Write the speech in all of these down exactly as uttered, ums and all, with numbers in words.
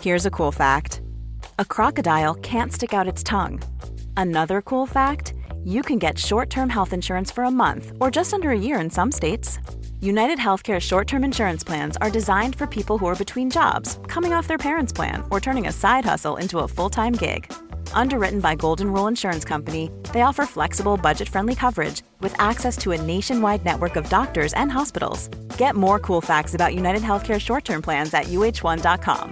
Here's a cool fact. A crocodile can't stick out its tongue. Another cool fact, you can get short-term health insurance for a month or just under a year in some states. United Healthcare short-term insurance plans are designed for people who are between jobs, coming off their parents' plan, or turning a side hustle into a full-time gig. Underwritten by Golden Rule Insurance Company, they offer flexible, budget-friendly coverage with access to a nationwide network of doctors and hospitals. Get more cool facts about United Healthcare short-term plans at U H one dot com.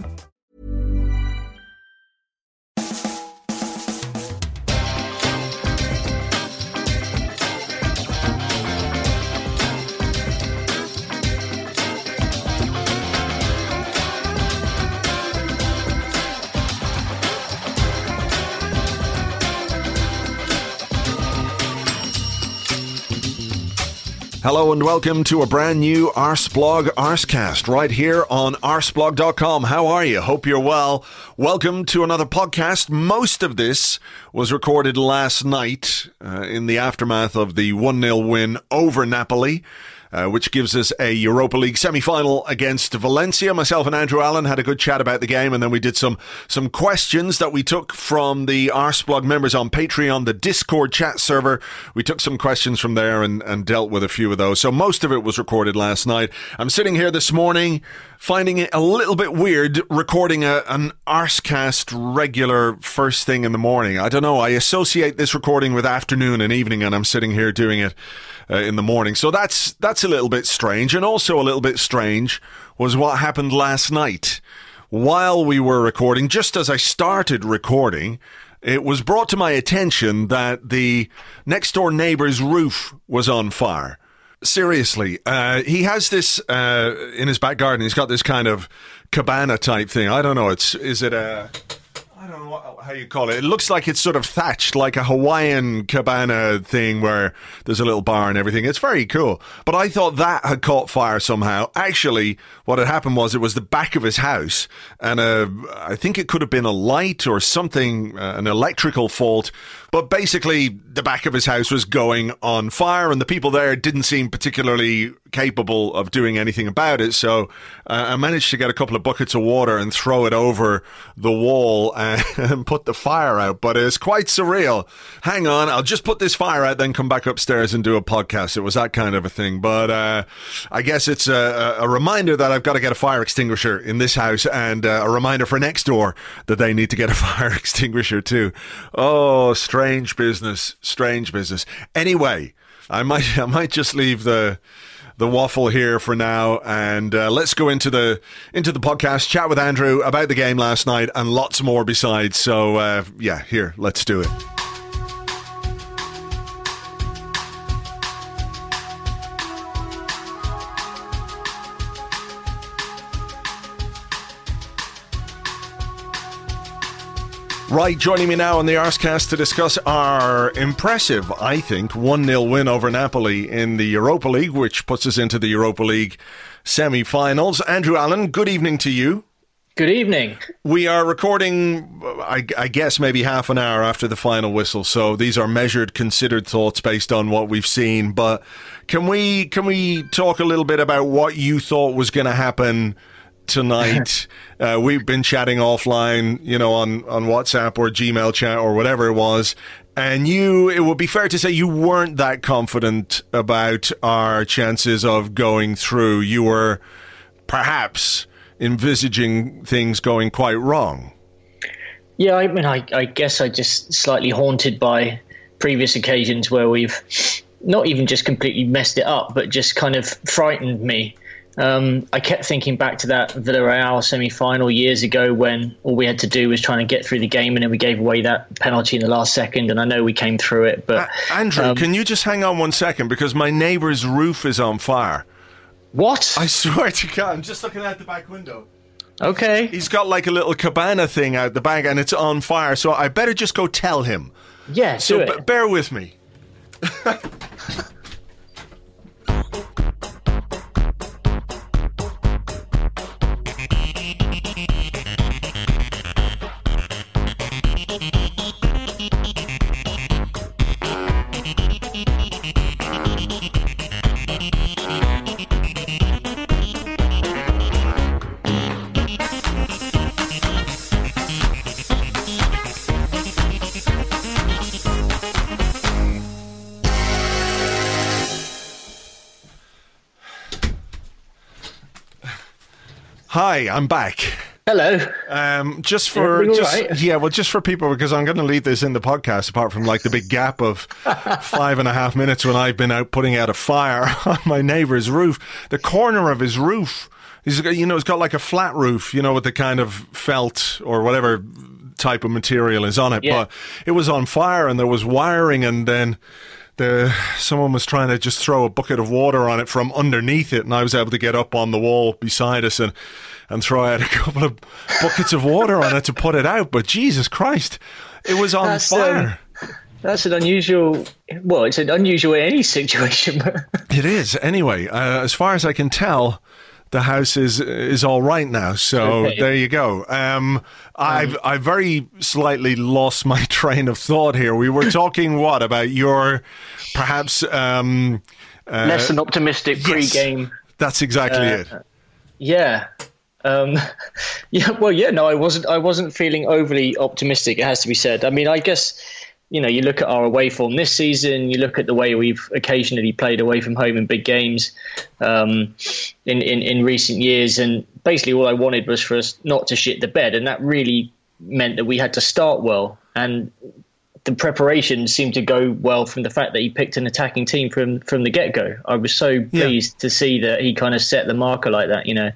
Hello and welcome to a brand new Arsblog Arscast right here on arsblog dot com. How are you? Hope you're well. Welcome to another podcast. Most of this was recorded last night uh, in the aftermath of the one nil win over Napoli. Uh, which gives us a Europa League semi-final against Valencia. Myself and Andrew Allen had a good chat about the game, and then we did some some questions that we took from the Arsblog members on Patreon, the Discord chat server. We took some questions from there and, and dealt with a few of those. So most of it was recorded last night. I'm sitting here this morning finding it a little bit weird recording a, an Arscast regular first thing in the morning. I don't know. I associate this recording with afternoon and evening, and I'm sitting here doing it Uh, in the morning. So that's that's a little bit strange. And also a little bit strange was what happened last night. While we were recording, just as I started recording, it was brought to my attention that the next door neighbor's roof was on fire. Seriously, uh, he has this uh, in his back garden. He's got this kind of cabana type thing. I don't know. It's is it a... I don't know what, how you call it. It looks like it's sort of thatched, like a Hawaiian cabana thing where there's a little bar and everything. It's very cool. But I thought that had caught fire somehow. Actually, what had happened was it was the back of his house, and uh, I think it could have been a light or something, uh, an electrical fault. But basically, the back of his house was going on fire, and the people there didn't seem particularly capable of doing anything about it. So uh, I managed to get a couple of buckets of water and throw it over the wall and, and put the fire out. But it's quite surreal. Hang on, I'll just put this fire out, then come back upstairs and do a podcast. It was that kind of a thing. But uh, I guess it's a, a reminder that I've got to get a fire extinguisher in this house, and uh, a reminder for next door that they need to get a fire extinguisher too. Oh, strange business, strange business. Anyway, I might, I might just leave the the waffle here for now, and uh, let's go into the into the podcast, chat with Andrew about the game last night and lots more besides. So uh, yeah, here, let's do it. Right, joining me now on the Arscast to discuss our impressive, I think, one nil win over Napoli in the Europa League, which puts us into the Europa League semi-finals. Andrew Allen, good evening to you. Good evening. We are recording, I, I guess, maybe half an hour after the final whistle, so these are measured, considered thoughts based on what we've seen. But can we can we talk a little bit about what you thought was going to happen tonight? uh, we've been chatting offline, you know, on, on WhatsApp or Gmail chat or whatever it was. And you, it would be fair to say you weren't that confident about our chances of going through. You were perhaps envisaging things going quite wrong. Yeah, I mean, I, I guess I just slightly haunted by previous occasions where we've not even just completely messed it up, but just kind of frightened me. Um, I kept thinking back to that Villarreal semi-final years ago when all we had to do was trying to get through the game, and then we gave away that penalty in the last second, and I know we came through it. But uh, Andrew, um, can you just hang on one second, because my neighbour's roof is on fire. What? I swear to God, I'm just looking out the back window. Okay. He's got like a little cabana thing out the back, and it's on fire, so I better just go tell him. Yeah, so do it. B- bear with me. Hi, I'm back. Hello. Um, just for Everything just all right? yeah, well, just for people, because I'm going to leave this in the podcast. Apart from like the big gap of five and a half minutes when I've been out putting out a fire on my neighbour's roof, the corner of his roof, he's got, you know, it's got like a flat roof, you know, with the kind of felt or whatever type of material is on it, Yeah. but it was on fire and there was wiring, and then the someone was trying to just throw a bucket of water on it from underneath it, and I was able to get up on the wall beside us and and throw out a couple of buckets of water on it to put it out. But Jesus Christ, it was on That's, fire. um, That's an unusual, well, it's an unusual in any situation. It is. Anyway, uh, as far as I can tell, the house is is all right now. So Okay. there you go. Um, I've I very slightly lost my train of thought here. We were talking what about your perhaps um, uh, Less than optimistic yes, pre-game. That's exactly Uh, it. Yeah. Um, yeah, well, yeah, no, I wasn't. I wasn't feeling overly optimistic. It has to be said. I mean, I guess you know, you look at our away form this season. You look at the way we've occasionally played away from home in big games um, in, in in recent years, and basically all I wanted was for us not to shit the bed, and that really meant that we had to start well, and the preparation seemed to go well from the fact that he picked an attacking team from from the get go. I was so pleased Yeah. to see that he kind of set the marker like that. You know.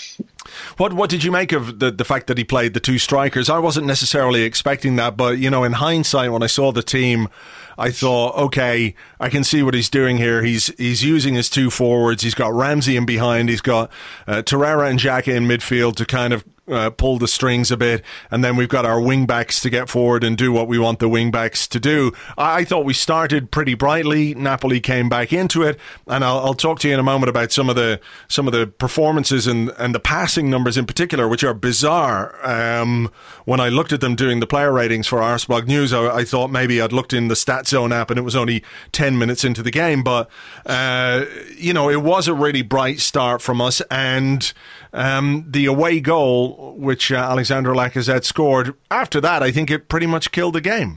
What what did you make of the the fact that he played the two strikers? I wasn't necessarily expecting that, but you know, in hindsight, when I saw the team, I thought, okay, I can see what he's doing here. He's he's using his two forwards. He's got Ramsey in behind. He's got uh, Torreira and Xhaka in midfield to kind of uh, pull the strings a bit, and then we've got our wing backs to get forward and do what we want the wing backs to do. I, I thought we started pretty brightly. Napoli came back into it, and I'll, I'll talk to you in a moment about some of the some of the performances and and the passing numbers in particular, which are bizarre. Um, when I looked at them doing the player ratings for Arsblog News, I, I thought maybe I'd looked in the Stat Zone app and it was only ten minutes into the game, but uh, you know, it was a really bright start from us, and um, the away goal, which uh, Alexandre Lacazette scored, after that, I think it pretty much killed the game.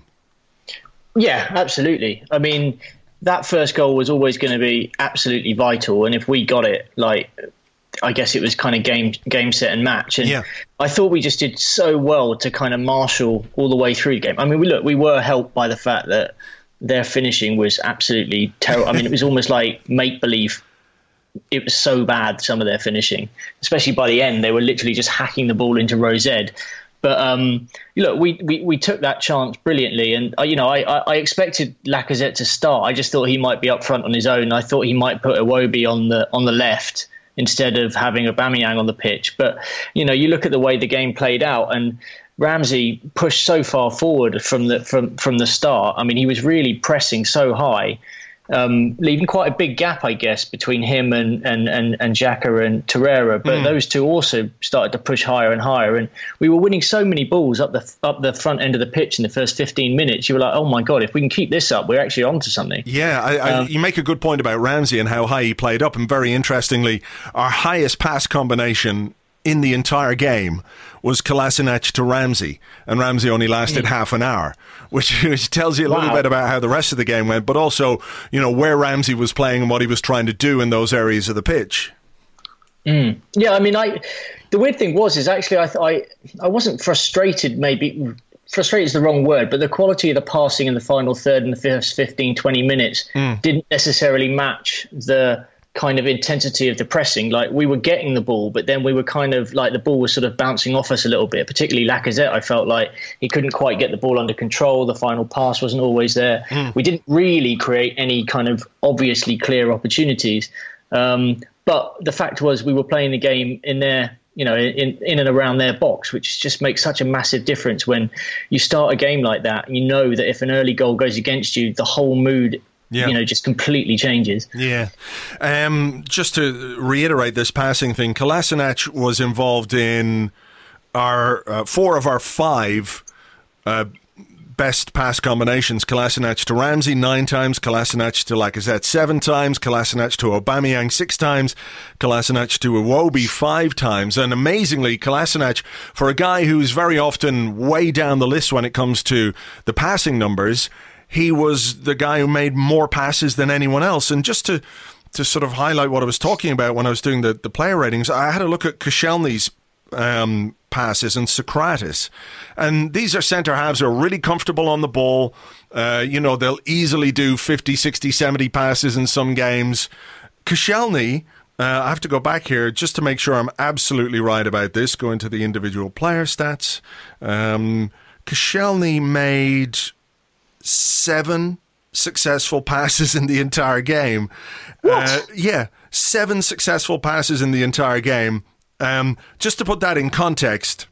Yeah, absolutely. I mean, that first goal was always going to be absolutely vital, and if we got it, like, I guess it was kind of game game set and match. And Yeah. I thought we just did so well to kind of marshal all the way through the game. I mean, we look, we were helped by the fact that their finishing was absolutely terrible. I mean, it was almost like make believe. It was so bad, some of their finishing, especially by the end. They were literally just hacking the ball into Rose Ed. But um, look, we, we, we took that chance brilliantly, and uh, you know, I, I, I expected Lacazette to start. I just thought he might be up front on his own. I thought he might put Iwobi on the on the left instead of having Aubameyang on the pitch. But you know, you look at the way the game played out, and Ramsey pushed so far forward from the from from the start. I mean, he was really pressing so high. Um, leaving quite a big gap, I guess, between him and and and, and Xhaka and Torreira. But mm. those two also started to push higher and higher, and we were winning so many balls up the up the front end of the pitch in the first fifteen minutes. You were like, oh my god, if we can keep this up, we're actually onto something. Yeah, I, I, um, you make a good point about Ramsey and how high he played up, and very interestingly, our highest pass combination in the entire game was Kolasinac to Ramsey, and Ramsey only lasted mm. half an hour, which, which tells you a wow. little bit about how the rest of the game went, but also, you know, where Ramsey was playing and what he was trying to do in those areas of the pitch. Mm. Yeah, I mean, I the weird thing was is actually I I I wasn't frustrated. Maybe frustrated is the wrong word, but the quality of the passing in the final third and the first fifteen, twenty minutes mm. didn't necessarily match the kind of intensity of the pressing. Like, we were getting the ball, but then we were kind of like the ball was sort of bouncing off us a little bit, particularly Lacazette. I felt like he couldn't quite get the ball under control. The final pass wasn't always there. Mm. We didn't really create any kind of obviously clear opportunities. Um, but the fact was we were playing the game in their, you know, in, in and around their box, which just makes such a massive difference when you start a game like that. And you know that if an early goal goes against you, the whole mood Yeah. you know, just completely changes. Yeah. Um, just to reiterate this passing thing, Kolasinac was involved in our uh, four of our five uh, best pass combinations. Kolasinac to Ramsey nine times, Kolasinac to Lacazette seven times, Kolasinac to Aubameyang six times, Kolasinac to Iwobi five times. And amazingly, Kolasinac, for a guy who's very often way down the list when it comes to the passing numbers, he was the guy who made more passes than anyone else. And just to to sort of highlight what I was talking about when I was doing the, the player ratings, I had a look at Koscielny's um, passes and Socrates. And these are centre-halves who are really comfortable on the ball. Uh, you know, they'll easily do fifty, sixty, seventy passes in some games. Koscielny, uh, I have to go back here just to make sure I'm absolutely right about this, go into the individual player stats. Um, Koscielny made seven successful passes in the entire game. What? Uh, yeah, seven successful passes in the entire game. Um, just to put that in context,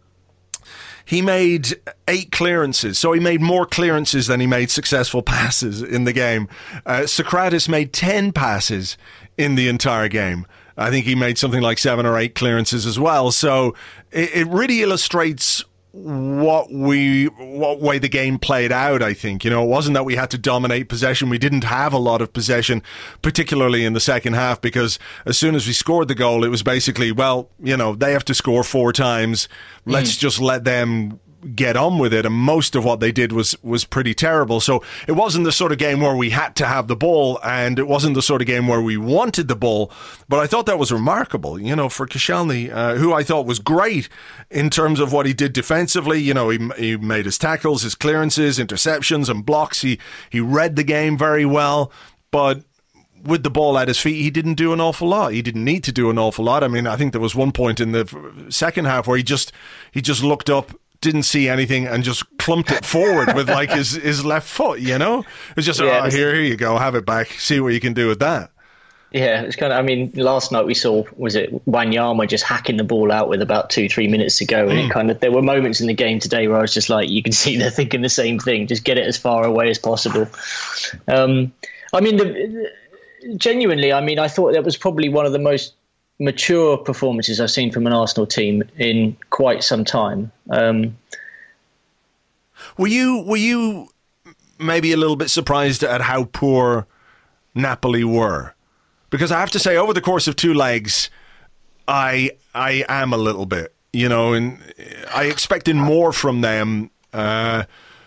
he made eight clearances, so he made more clearances than he made successful passes in the game. Uh, Socrates made ten passes in the entire game. I think he made something like seven or eight clearances as well. So it, it really illustrates what we what way the game played out. I think, you know, it wasn't that we had to dominate possession. We didn't have a lot of possession, particularly in the second half, because as soon as we scored the goal, it was basically, well, you know, they have to score four times. Let's mm. just let them get on with it, and most of what they did was was pretty terrible. So it wasn't the sort of game where we had to have the ball, and it wasn't the sort of game where we wanted the ball, but I thought that was remarkable, you know, for Koscielny, uh, who I thought was great in terms of what he did defensively. You know, he, he made his tackles, his clearances, interceptions and blocks. He, he read the game very well, but with the ball at his feet, he didn't do an awful lot. He didn't need to do an awful lot. I mean, I think there was one point in the second half where he just he just looked up, didn't see anything, and just clumped it forward with like his, his left foot, you know? It was just, yeah, oh, here, here you go, have it back, see what you can do with that. Yeah, it's kind of, I mean, last night we saw, was it Wanyama just hacking the ball out with about two, three minutes to go, and mm. it kind of, there were moments in the game today where I was just like, you can see they're thinking the same thing, just get it as far away as possible. Um, I mean, the, genuinely, I mean, I thought that was probably one of the most mature performances I've seen from an Arsenal team in quite some time. Um, were you were you maybe a little bit surprised at how poor Napoli were? Because I have to say, over the course of two legs, I I am a little bit, you know, and I expected more from them. Uh,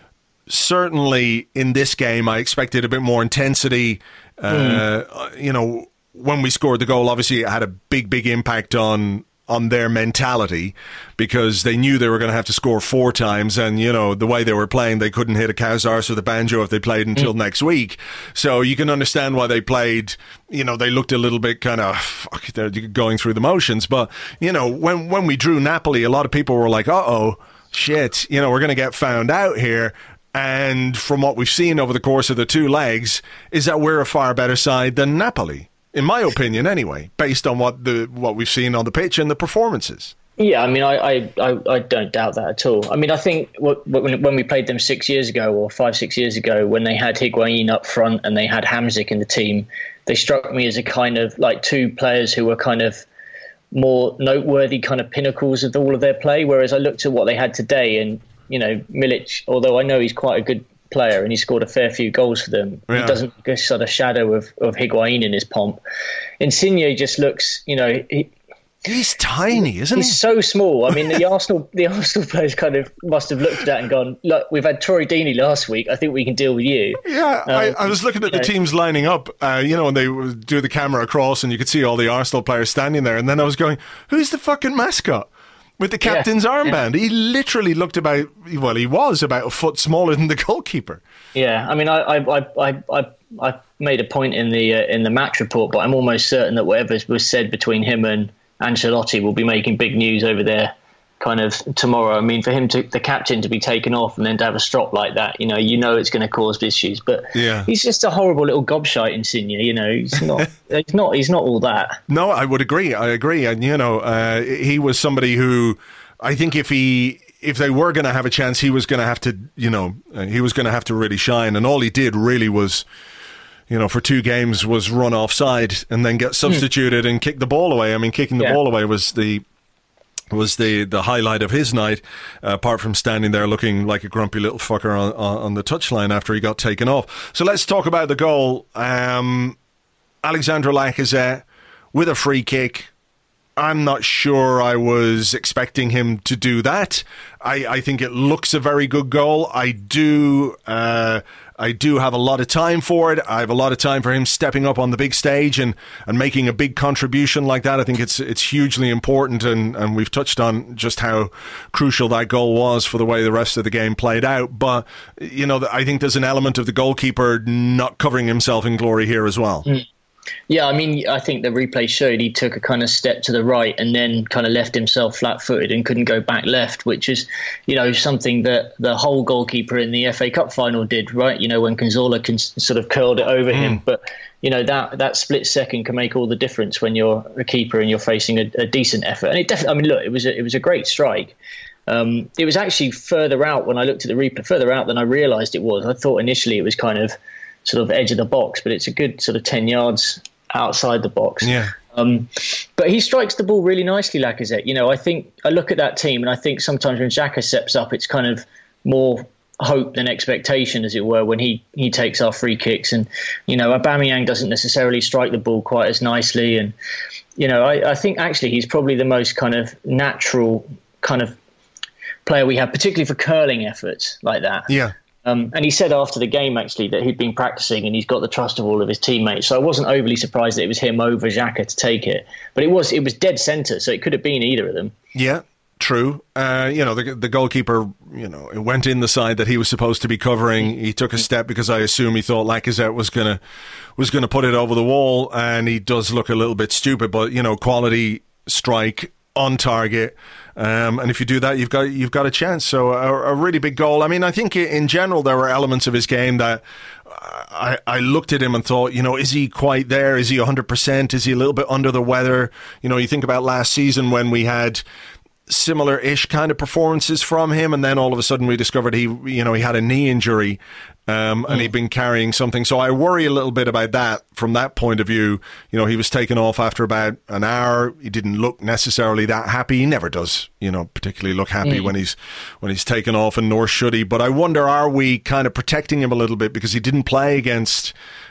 certainly in this game, I expected a bit more intensity. Uh, mm. You know, when we scored the goal, obviously it had a big, big impact on on their mentality, because they knew they were going to have to score four times, and, you know, the way they were playing, they couldn't hit a cow's arse with a banjo if they played until mm. next week. So you can understand why they played, you know, they looked a little bit kind of, fuck, they're going through the motions. But, you know, when, when we drew Napoli, a lot of people were like, uh-oh, shit, you know, we're going to get found out here. And from what we've seen over the course of the two legs, is that we're a far better side than Napoli. In my opinion, anyway, based on what the what we've seen on the pitch and the performances. Yeah, I mean, I I, I don't doubt that at all. I mean, I think what, when, when we played them six years ago or five, six years ago, when they had Higuain up front and they had Hamsik in the team, they struck me as a kind of like two players who were kind of more noteworthy kind of pinnacles of all of their play. Whereas I looked at what they had today, and, you know, Milic, although I know he's quite a good player and he scored a fair few goals for them, yeah. he doesn't get sort of shadow of, of Higuain in his pomp. Insigne just looks, you know, he, he's tiny, isn't he's he? He's so small. I mean, the Arsenal the Arsenal players kind of must have looked at that and gone, look, we've had Troy Deeney last week, I think we can deal with you. Yeah, um, I, I was looking at the know. teams lining up, uh, you know, and they would do the camera across and you could see all the Arsenal players standing there, and then I was going, who's the fucking mascot? With the captain's yeah, armband. Yeah. He literally looked about, well, he was about a foot smaller than the goalkeeper. Yeah, I mean, I I, I, I, I made a point in the uh, in the match report, but I'm almost certain that whatever was said between him and Ancelotti will be making big news over there kind of tomorrow. I mean, for him to, the captain to be taken off and then to have a strop like that, you know, you know it's going to cause issues. But yeah. he's just a horrible little gobshite, Insigne. You know, he's not. he's not. He's not all that. No, I would agree. I agree. And you know, uh, he was somebody who, I think, if he. If they were going to have a chance, he was going to have to, you know, uh, he was going to have to really shine. And all he did really was, you know, for two games was run offside and then get substituted mm. and kick the ball away. I mean, kicking the yeah. ball away was the was the, the highlight of his night, uh, apart from standing there looking like a grumpy little fucker on, on, on the touchline after he got taken off. So let's talk about the goal. Um, Alexandre Lacazette with a free kick. I'm not sure I was expecting him to do that. I, I think it looks a very good goal. I do uh, I do have a lot of time for it. I have a lot of time for him stepping up on the big stage and, and making a big contribution like that. I think it's it's hugely important, and, and we've touched on just how crucial that goal was for the way the rest of the game played out. But, you know, I think there's an element of the goalkeeper not covering himself in glory here as well. Mm. Yeah, I mean, I think the replay showed he took a kind of step to the right and then kind of left himself flat-footed and couldn't go back left, which is, you know, something that the whole goalkeeper in the F A Cup final did, right? You know, when Cazorla can sort of curled it over mm. him. But, you know, that that split second can make all the difference when you're a keeper and you're facing a, a decent effort. And it definitely, I mean, look, it was a, it was a great strike. Um, it was actually further out when I looked at the replay, further out than I realised it was. I thought initially it was kind of sort of edge of the box, but it's a good sort of ten yards outside the box. Yeah. Um, but he strikes the ball really nicely, Lacazette. You know, I think I look at that team and I think sometimes when Xhaka steps up, it's kind of more hope than expectation, as it were, when he, he takes our free kicks. And, you know, Aubameyang doesn't necessarily strike the ball quite as nicely. And, you know, I, I think actually he's probably the most kind of natural kind of player we have, particularly for curling efforts like that. Yeah. Um, and he said after the game, actually, that he'd been practicing and he's got the trust of all of his teammates. So I wasn't overly surprised that it was him over Xhaka to take it. But it was it was dead centre, so it could have been either of them. Yeah, true. Uh, you know, the the goalkeeper, you know, it went in the side that he was supposed to be covering. He took a step because I assume he thought Lacazette was gonna was gonna put it over the wall, and he does look a little bit stupid. But you know, quality strike on target. Um, and if you do that, you've got you've got a chance. So a, a really big goal. I mean, I think in general there were elements of his game that I, I looked at him and thought, you know, is he quite there? Is he one hundred percent? Is he a little bit under the weather? You know, you think about last season when we had similar-ish kind of performances from him, and then all of a sudden we discovered he, you know, he had a knee injury. Um, and mm. he'd been carrying something. So I worry a little bit about that from that point of view. You know, he was taken off after about an hour. He didn't look necessarily that happy. He never does, you know, particularly look happy mm. when he's when he's taken off, and nor should he. But I wonder, are we kind of protecting him a little bit because he didn't play against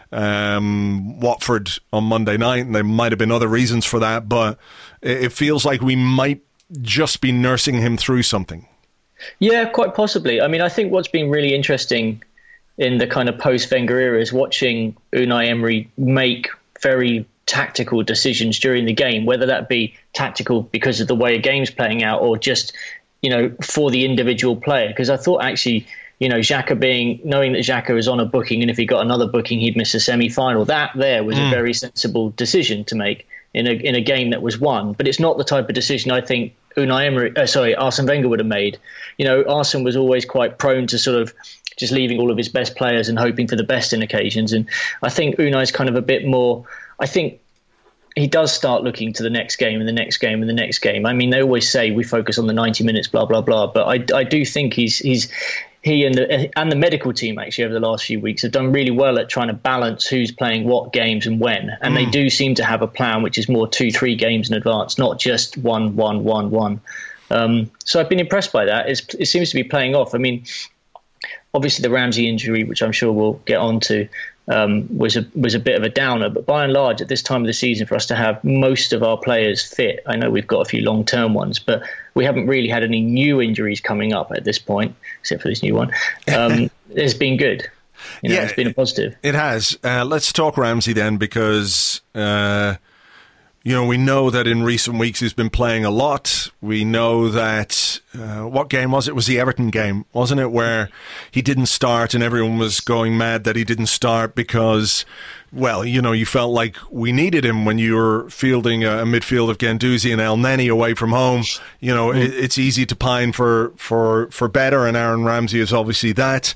um, Watford on Monday night, and there might have been other reasons for that, but it, it feels like we might just be nursing him through something. Yeah, quite possibly. I mean, I think what's been really interesting in the kind of post-Wenger era is watching Unai Emery make very tactical decisions during the game, whether that be tactical because of the way a game's playing out or just, you know, for the individual player. Because I thought actually, you know, Xhaka being, knowing that Xhaka was on a booking and if he got another booking, he'd miss a semi-final. That there was mm. a very sensible decision to make in a in a game that was won. But it's not the type of decision I think Unai Emery, uh, sorry, Arsene Wenger would have made. You know, Arsene was always quite prone to sort of just leaving all of his best players and hoping for the best in occasions. And I think Unai's kind of a bit more, I think he does start looking to the next game and the next game and the next game. I mean, they always say we focus on the ninety minutes, blah, blah, blah. But I, I do think he's he's he and the and the medical team actually over the last few weeks have done really well at trying to balance who's playing what games and when. And mm. they do seem to have a plan which is more two, three games in advance, not just one, one, one, one. Um, so I've been impressed by that. It's, it seems to be playing off. I mean, obviously the Ramsey injury, which I'm sure we'll get on to, um, was a was a bit of a downer. But by and large, at this time of the season, for us to have most of our players fit, I know we've got a few long-term ones, but we haven't really had any new injuries coming up at this point, except for this new one. Um, it's been good. You know, yeah, it's been a positive. It has. Uh, let's talk Ramsey then, because uh, you know, we know that in recent weeks he's been playing a lot. We know that, uh, what game was it? It was the Everton game, wasn't it? Where he didn't start and everyone was going mad that he didn't start because, well, you know, you felt like we needed him when you were fielding a, a midfield of Guendouzi and El Neni away from home. You know, mm. it, it's easy to pine for, for, for better, and Aaron Ramsey is obviously that.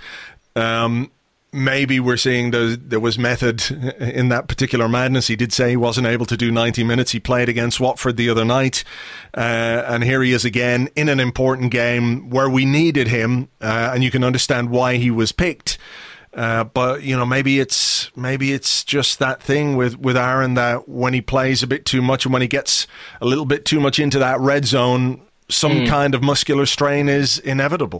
Um, Maybe we're seeing the, there was method in that particular madness. He did say he wasn't able to do ninety minutes. He played against Watford the other night. Uh, and here he is again in an important game where we needed him. Uh, and you can understand why he was picked. Uh, but, you know, maybe it's maybe it's just that thing with, with Aaron that when he plays a bit too much and when he gets a little bit too much into that red zone, some mm. kind of muscular strain is inevitable.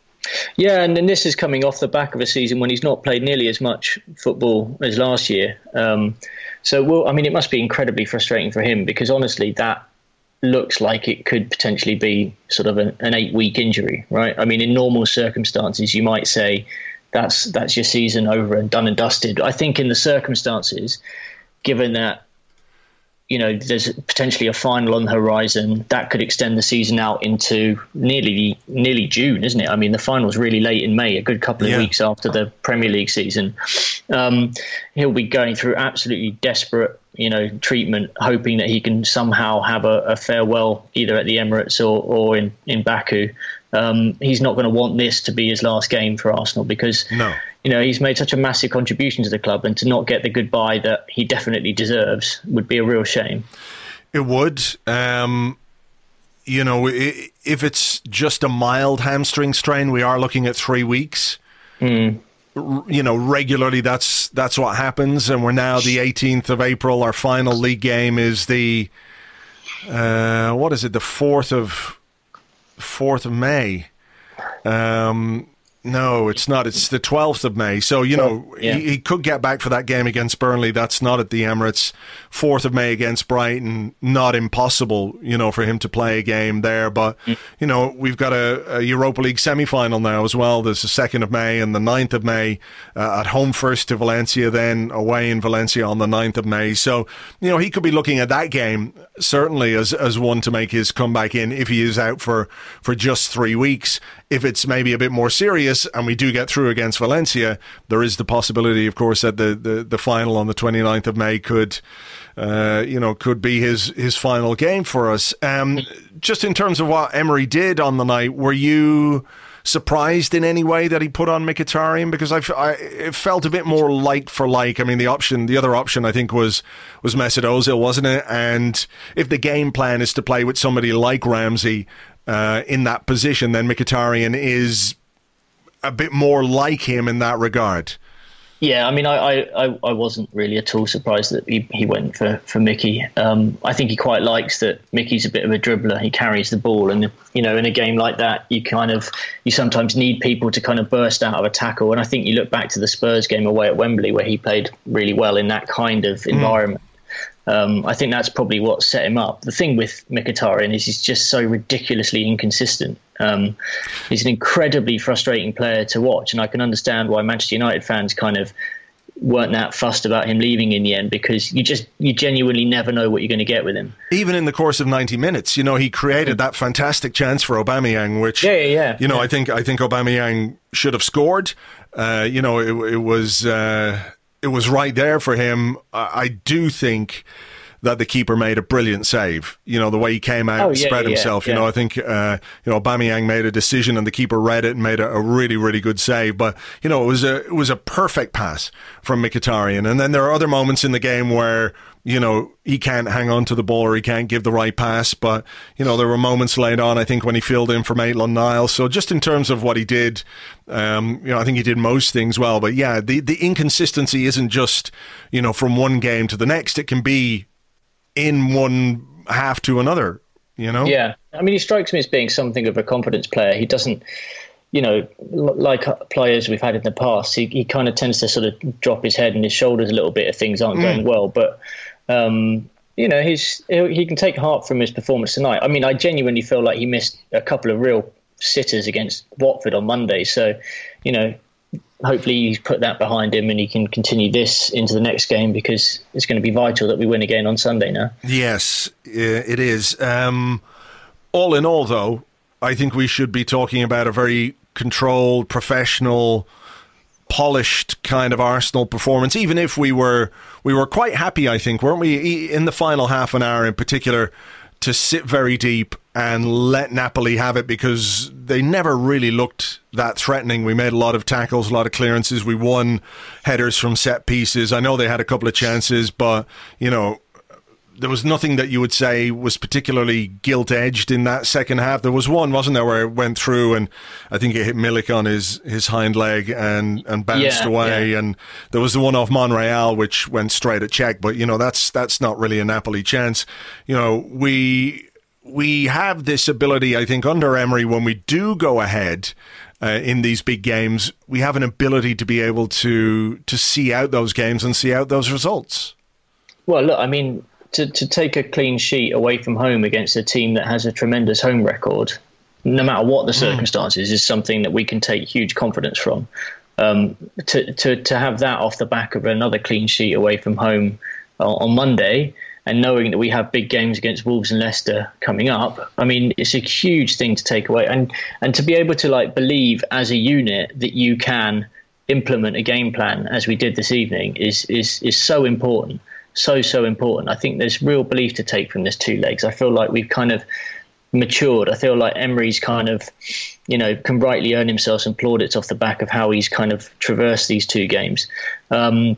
Yeah, and then this is coming off the back of a season when he's not played nearly as much football as last year. Um, so, well, I mean, it must be incredibly frustrating for him because honestly, that looks like it could potentially be sort of an, an eight-week injury, right? I mean, in normal circumstances, you might say that's that's your season over and done and dusted. I think in the circumstances, given that, you know, there's potentially a final on the horizon, that could extend the season out into nearly nearly June, isn't it? I mean, the final's really late in May, a good couple of yeah. weeks after the Premier League season. Um, he'll be going through absolutely desperate, you know, treatment, hoping that he can somehow have a, a farewell either at the Emirates or, or in, in Baku. Um, he's not going to want this to be his last game for Arsenal because, no. you know, he's made such a massive contribution to the club, and to not get the goodbye that he definitely deserves would be a real shame. It would. Um, you know, if it's just a mild hamstring strain, we are looking at three weeks. Mm. You know, regularly that's that's what happens, and we're now the eighteenth of April. Our final league game is the uh, what is it? The fourth of fourth of May. Um, no, it's not. It's the twelfth of May. So, you know, yeah. he, he could get back for that game against Burnley. That's not at the Emirates. fourth of May against Brighton, not impossible, you know, for him to play a game there. But, mm. you know, we've got a, a Europa League semi-final now as well. There's the second of May and the ninth of May, uh, at home first to Valencia, then away in Valencia on the ninth of May. So, you know, he could be looking at that game certainly as as one to make his comeback in if he is out for, for just three weeks. If it's maybe a bit more serious and we do get through against Valencia, there is the possibility, of course, that the, the, the final on the twenty-ninth of May could, uh, you know, could be his, his final game for us. Um, just in terms of what Emery did on the night, were you surprised in any way that he put on Mkhitaryan? Because I, I it felt a bit more like for like. I mean, the option, the other option, I think was was Mesut Ozil, wasn't it? And if the game plan is to play with somebody like Ramsey uh, in that position, then Mkhitaryan is a bit more like him in that regard. Yeah, I mean, I, I, I wasn't really at all surprised that he, he went for, for Mickey. Um, I think he quite likes that Mickey's a bit of a dribbler. He carries the ball. And, you know, in a game like that, you kind of, you sometimes need people to kind of burst out of a tackle. And I think you look back to the Spurs game away at Wembley, where he played really well in that kind of environment. Mm. Um, I think that's probably what set him up. The thing with Mkhitaryan is he's just so ridiculously inconsistent. Um, he's an incredibly frustrating player to watch, and I can understand why Manchester United fans kind of weren't that fussed about him leaving in the end, because you just you genuinely never know what you're going to get with him. Even in the course of ninety minutes, you know, he created that fantastic chance for Aubameyang, which yeah, yeah, yeah. you know, yeah. I think I think Aubameyang should have scored. Uh, you know, it, it was. Uh, It was right there for him. I do think that the keeper made a brilliant save. You know, the way he came out, oh, and yeah, spread yeah, himself. Yeah. You know, I think, uh, you know, Aubameyang made a decision and the keeper read it and made a, a really, really good save. But, you know, it was a, it was a perfect pass from Mkhitaryan. And then there are other moments in the game where, you know, he can't hang on to the ball or he can't give the right pass. But, you know, there were moments later on, I think, when he filled in for Maitland-Niles. So just in terms of what he did, um, you know, I think he did most things well. But yeah, the, the inconsistency isn't just, you know, from one game to the next. It can be in one half to another, you know? Yeah. I mean, he strikes me as being something of a confidence player. He doesn't, you know, like players we've had in the past, he, he kind of tends to sort of drop his head and his shoulders a little bit if things aren't mm. going well. But, um, you know, he's, he can take heart from his performance tonight. I mean, I genuinely feel like he missed a couple of real sitters against Watford on Monday. So, you know, hopefully he's put that behind him and he can continue this into the next game, because it's going to be vital that we win again on Sunday now. Yes, it is. Um, all in all, though, I think we should be talking about a very controlled, professional, polished kind of Arsenal performance, even if we were we were quite happy, I think, weren't we, in the final half an hour in particular, to sit very deep and let Napoli have it, because they never really looked that threatening. We made a lot of tackles, a lot of clearances. We won headers from set pieces. I know they had a couple of chances, but, you know, there was nothing that you would say was particularly gilt-edged in that second half. There was one, wasn't there, where it went through and I think it hit Milik on his, his hind leg and, and bounced yeah, away. Yeah. And there was the one off Monreal, which went straight at Cech. But, you know, that's that's not really a Napoli chance. You know, we we have this ability, I think, under Emery, when we do go ahead uh, in these big games, we have an ability to be able to to see out those games and see out those results. Well, look, I mean, to, to take a clean sheet away from home against a team that has a tremendous home record, no matter what the circumstances, mm. is something that we can take huge confidence from. Um, to, to, to have that off the back of another clean sheet away from home uh, on Monday, and knowing that we have big games against Wolves and Leicester coming up, I mean, it's a huge thing to take away. And and to be able to like believe as a unit that you can implement a game plan as we did this evening is is is so important. So, so important. I think there's real belief to take from this two legs. I feel like we've kind of matured. I feel like Emery's kind of, you know, can rightly earn himself some plaudits off the back of how he's kind of traversed these two games. Um,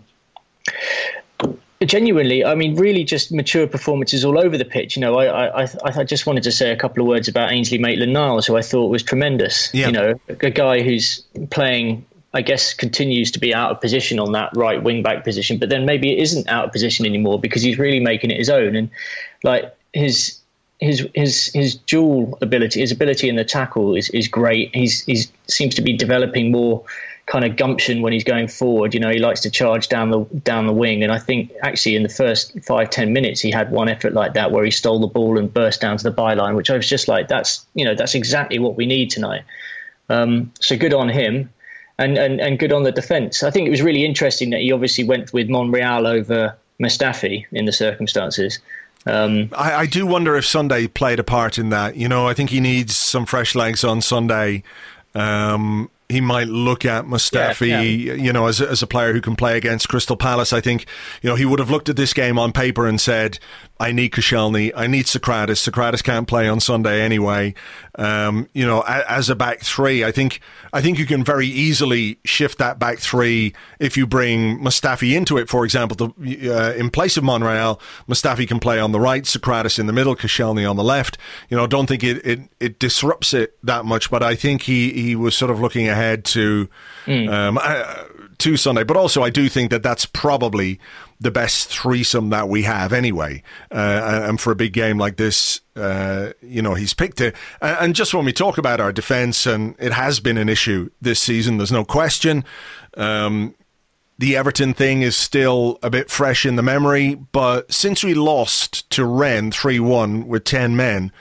genuinely, I mean, really just mature performances all over the pitch. You know, I, I, I just wanted to say a couple of words about Ainsley Maitland-Niles, who I thought was tremendous. Yeah. You know, a guy who's playing, I guess, continues to be out of position on that right wing back position, but then maybe it isn't out of position anymore because he's really making it his own. And like his his his his dual ability, his ability in the tackle is is great. He's he's seems to be developing more kind of gumption when he's going forward. You know, he likes to charge down the down the wing, and I think actually in the first five ten minutes he had one effort like that where he stole the ball and burst down to the byline, which I was just like, that's you know that's exactly what we need tonight. Um, so good on him. And, and and good on the defence. I think it was really interesting that he obviously went with Monreal over Mustafi in the circumstances. Um, I, I do wonder if Sunday played a part in that. You know, I think he needs some fresh legs on Sunday. Um, he might look at Mustafi, yeah, yeah. you know, as a, as a player who can play against Crystal Palace. I think, you know, he would have looked at this game on paper and said, I need Koscielny, I need Sokratis. Sokratis can't play on Sunday anyway. Um, you know, as a back three, I think I think you can very easily shift that back three if you bring Mustafi into it, for example. The, uh, in place of Monreal, Mustafi can play on the right, Sokratis in the middle, Koscielny on the left. You know, I don't think it, it, it disrupts it that much, but I think he, he was sort of looking ahead to mm. um, uh, to Sunday. But also, I do think that that's probably the best threesome that we have anyway. Uh, and for a big game like this, uh, you know, he's picked it. And just when we talk about our defence, and it has been an issue this season, there's no question. Um, the Everton thing is still a bit fresh in the memory, but since we lost to Rennes three one with ten men,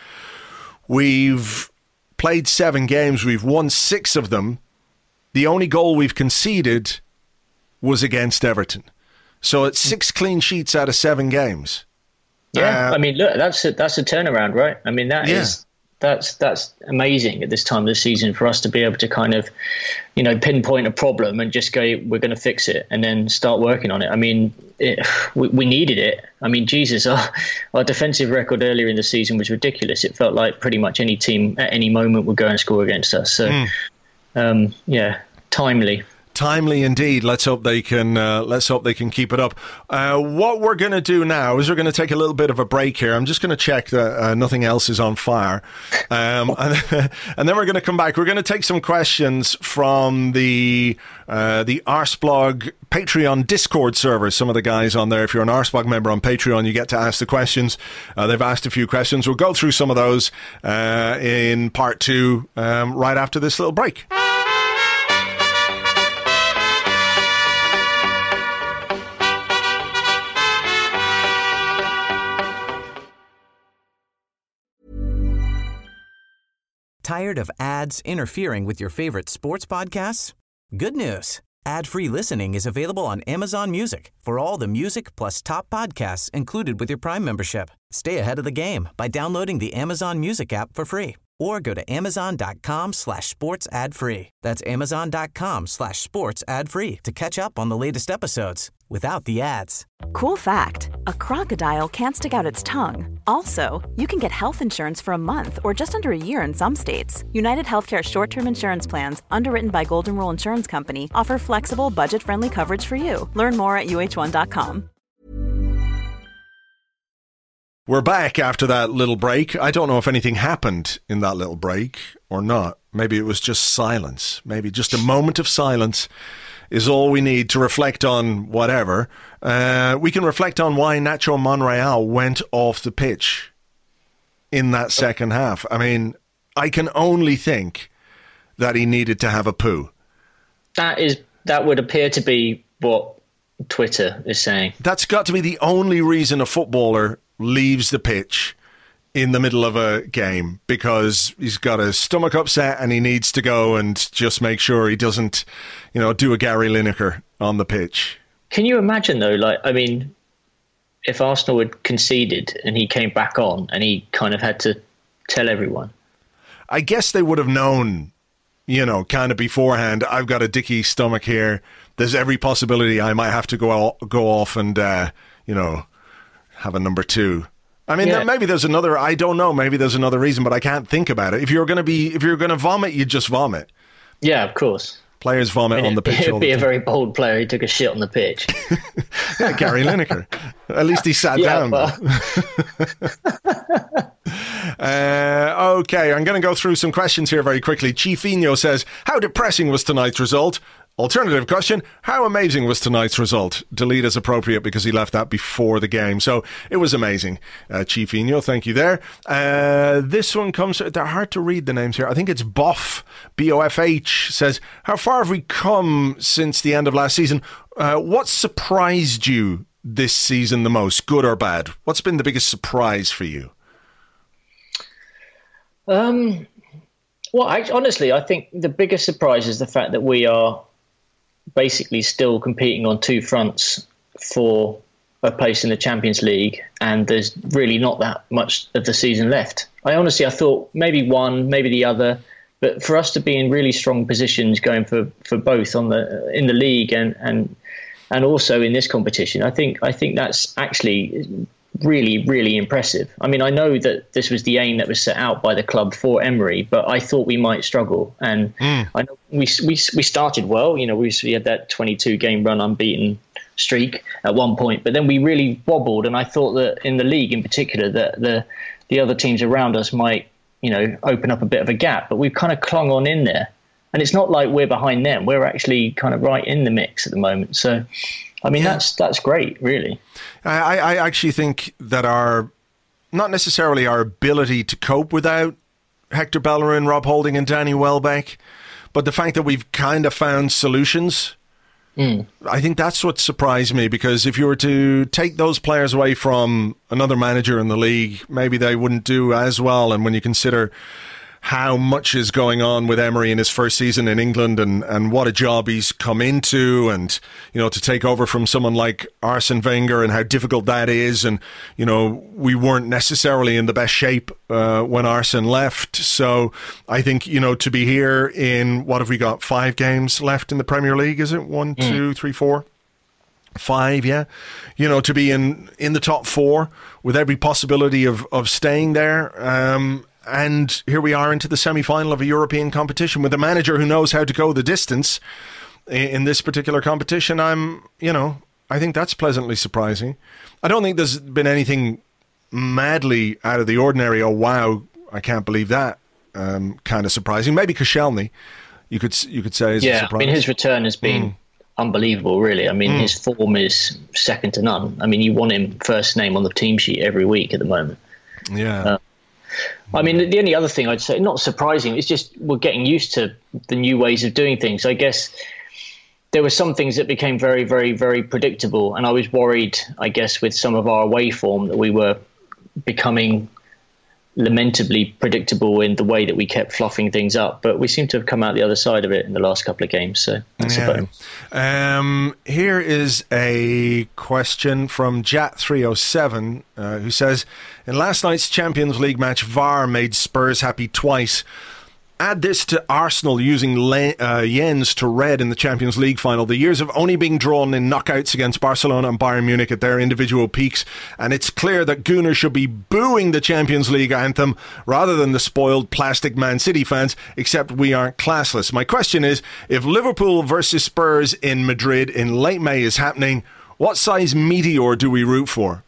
we've played seven games, we've won six of them. The only goal we've conceded was against Everton. So it's six clean sheets out of seven games. Yeah, uh, I mean, look, that's a, that's a turnaround, right? I mean, that yeah. is that's that's amazing at this time of the season for us to be able to kind of, you know, pinpoint a problem and just go, we're going to fix it, and then start working on it. I mean, it, we, we needed it. I mean, Jesus, our, our defensive record earlier in the season was ridiculous. It felt like pretty much any team at any moment would go and score against us. So, mm. um, yeah, timely. Timely indeed. Let's hope they can. Uh, let's hope they can keep it up. Uh, what we're going to do now is we're going to take a little bit of a break here. I'm just going to check that uh, nothing else is on fire, um, and, and then we're going to come back. We're going to take some questions from the uh, the Arsblog Patreon Discord server. Some of the guys on there. If you're an Arsblog member on Patreon, you get to ask the questions. Uh, they've asked a few questions. We'll go through some of those uh, in part two um, right after this little break. Tired of ads interfering with your favorite sports podcasts? Good news. Ad-free listening is available on Amazon Music for all the music plus top podcasts included with your Prime membership. Stay ahead of the game by downloading the Amazon Music app for free or go to amazon.com slash sports ad free. That's amazon.com slash sports ad free to catch up on the latest episodes without the ads. Cool fact, a crocodile can't stick out its tongue. Also, you can get health insurance for a month or just under a year in some states. United Healthcare short-term insurance plans, underwritten by Golden Rule Insurance Company, offer flexible, budget-friendly coverage for you. Learn more at U H one dot com. We're back after that little break. I don't know if anything happened in that little break or not. Maybe it was just silence. Maybe just a moment of silence is all we need to reflect on whatever. Uh, we can reflect on why Nacho Monreal went off the pitch in that second half. I mean, I can only think that he needed to have a poo. That is that would appear to be what Twitter is saying. That's got to be the only reason a footballer leaves the pitch in the middle of a game, because he's got a stomach upset and he needs to go and just make sure he doesn't, you know, do a Gary Lineker on the pitch. Can you imagine though, like, I mean, if Arsenal had conceded and he came back on and he kind of had to tell everyone? I guess they would have known, you know, kind of beforehand, I've got a dicky stomach here. There's every possibility I might have to go off, go off and, uh, you know, have a number two. I mean, yeah. maybe there's another, I don't know, maybe there's another reason, but I can't think about it. If you're going to be, if you're going to vomit, you just vomit. Yeah, of course. Players vomit I mean, on the pitch. It would be a very bold player who took a shit on the pitch. Yeah, Gary Lineker. At least he sat yeah, down. Well. uh, okay, I'm going to go through some questions here very quickly. Chiefinho says, how depressing was tonight's result? Alternative question, how amazing was tonight's result? Delete as appropriate because he left that before the game. So it was amazing. Uh, Chiefinho, thank you there. Uh, this one comes, they're hard to read the names here. I think it's Boff, B O F H, says, how far have we come since the end of last season? Uh, what surprised you this season the most, good or bad? What's been the biggest surprise for you? Um, well, I, honestly, I think the biggest surprise is the fact that we are basically still competing on two fronts for a place in the Champions League, and there's really not that much of the season left. I honestly, I thought maybe one, maybe the other, but for us to be in really strong positions going for, for both on the in the league and, and and also in this competition, I think I think that's actually really, really impressive. I mean, I know that this was the aim that was set out by the club for Emery, but I thought we might struggle. And mm. I know we, we we started well. You know, we, we had that twenty-two game run unbeaten streak at one point, but then we really wobbled. And I thought that in the league in particular, that the the other teams around us might, you know, open up a bit of a gap. But we've kind of clung on in there. And it's not like we're behind them. We're actually kind of right in the mix at the moment. So, I mean, yeah. that's that's great, really. I, I actually think that our, not necessarily our ability to cope without Hector Bellerin, Rob Holding and Danny Welbeck, but the fact that we've kind of found solutions, mm. I think that's what surprised me, because if you were to take those players away from another manager in the league, maybe they wouldn't do as well. And when you consider how much is going on with Emery in his first season in England, and, and what a job he's come into, and, you know, to take over from someone like Arsene Wenger and how difficult that is. And, you know, we weren't necessarily in the best shape uh, when Arsene left. So I think, you know, to be here in, what have we got, five games left in the Premier League, is it? One, mm. two, three, four? Five, yeah. You know, to be in, in the top four with every possibility of, of staying there. Um, And here we are into the semi-final of a European competition with a manager who knows how to go the distance in this particular competition. I'm, you know, I think that's pleasantly surprising. I don't think there's been anything madly out of the ordinary. Oh, wow, I can't believe that. Um, kind of surprising. Maybe Koscielny, you could you could say is yeah, a surprise. I mean, his return has been mm. unbelievable, really. I mean, mm. his form is second to none. I mean, you want him first name on the team sheet every week at the moment. Yeah. Uh, I mean, the only other thing I'd say, not surprising, it's just we're getting used to the new ways of doing things. I guess there were some things that became very, very, very predictable. And I was worried, I guess, with some of our away form that we were becoming lamentably predictable in the way that we kept fluffing things up. But we seem to have come out the other side of it in the last couple of games. So that's yeah. a bonus. Um, here is a question from Jat three oh seven, uh, who says, in last night's Champions League match, V A R made Spurs happy twice. Add this to Arsenal using Le- uh, Jens to red in the Champions League final. The years have only been drawn in knockouts against Barcelona and Bayern Munich at their individual peaks, and it's clear that Gunnar should be booing the Champions League anthem rather than the spoiled plastic Man City fans, except we aren't classless. My question is, if Liverpool versus Spurs in Madrid in late May is happening, what size meteor do we root for?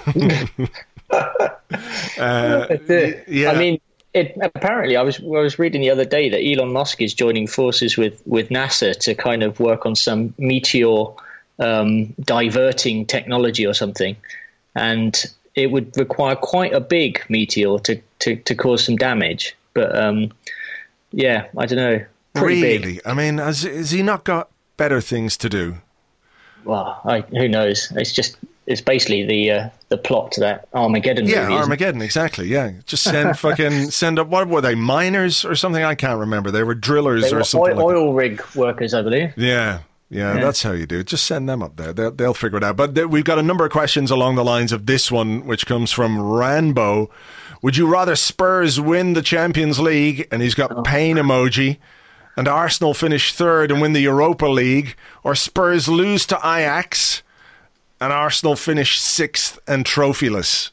uh, yeah. I mean, It, apparently, I was I was reading the other day that Elon Musk is joining forces with, with NASA to kind of work on some meteor um, diverting technology or something, and it would require quite a big meteor to, to, to cause some damage. But um, yeah, I don't know. Pretty really? Big. I mean, has, has he not got better things to do? well, I, who knows? It's just it's basically the uh, the plot to that Armageddon yeah, movie. Yeah, Armageddon, exactly. Yeah, just send fucking send up. What were they? Miners or something? I can't remember. They were drillers they or were something. Oil, like oil rig workers, I believe. Yeah. Yeah, yeah, that's how you do it. Just send them up there. They'll, they'll figure it out. But th- we've got a number of questions along the lines of this one, which comes from Ranbo. Would you rather Spurs win the Champions League, and he's got oh. pain emoji, and Arsenal finish third and win the Europa League, or Spurs lose to Ajax and Arsenal finish sixth and trophyless?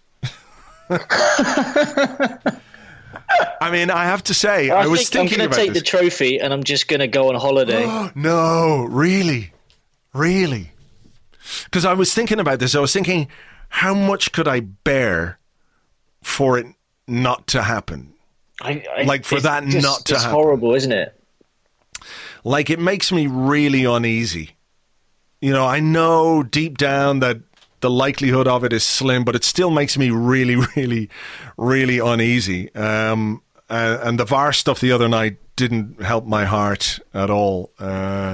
I mean, I have to say, I, I was think thinking I'm about going to take this. the trophy and I'm just going to go on holiday. No, really? Really? Because I was thinking about this. I was thinking, how much could I bear for it not to happen? I, I, like, for that just, not to it's happen. It's horrible, isn't it? Like, it makes me really uneasy. You know, I know deep down that the likelihood of it is slim, but it still makes me really, really, really uneasy. Um, uh, and the V A R stuff the other night didn't help my heart at all. Uh,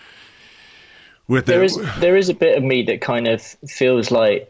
with there the, is there is a bit of me that kind of feels like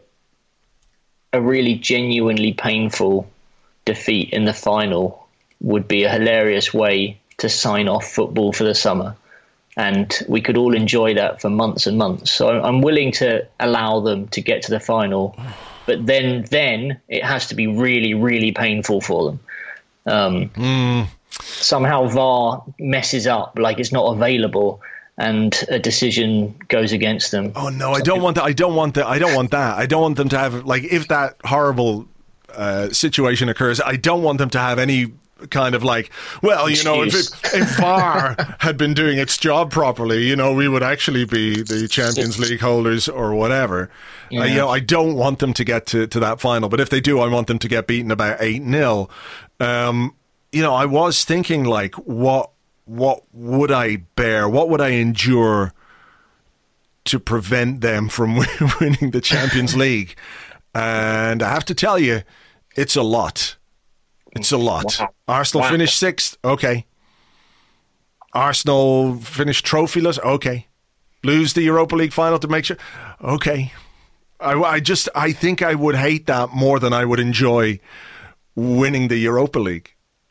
a really genuinely painful defeat in the final would be a hilarious way to sign off football for the summer. And we could all enjoy that for months and months. So I'm willing to allow them to get to the final, but then then it has to be really, really painful for them. Um, mm. Somehow V A R messes up, like it's not available, and a decision goes against them. Oh no, I don't want that. I don't want that. I don't want that. I don't want them to have, like, if that horrible uh, situation occurs, I don't want them to have any kind of like, well, you know, if, it, if V A R had been doing its job properly, you know, we would actually be the Champions League holders or whatever. Yeah. Uh, you know, I don't want them to get to, to that final, but if they do, I want them to get beaten about eight nil. Um, you know, I was thinking, like, what what would I bear? What would I endure to prevent them from winning the Champions League? And I have to tell you, it's a lot. It's a lot. Wow. Arsenal wow. finished sixth. Okay. Arsenal finished trophyless. Okay. Lose the Europa League final to make sure. Okay. I, I just, I think I would hate that more than I would enjoy winning the Europa League.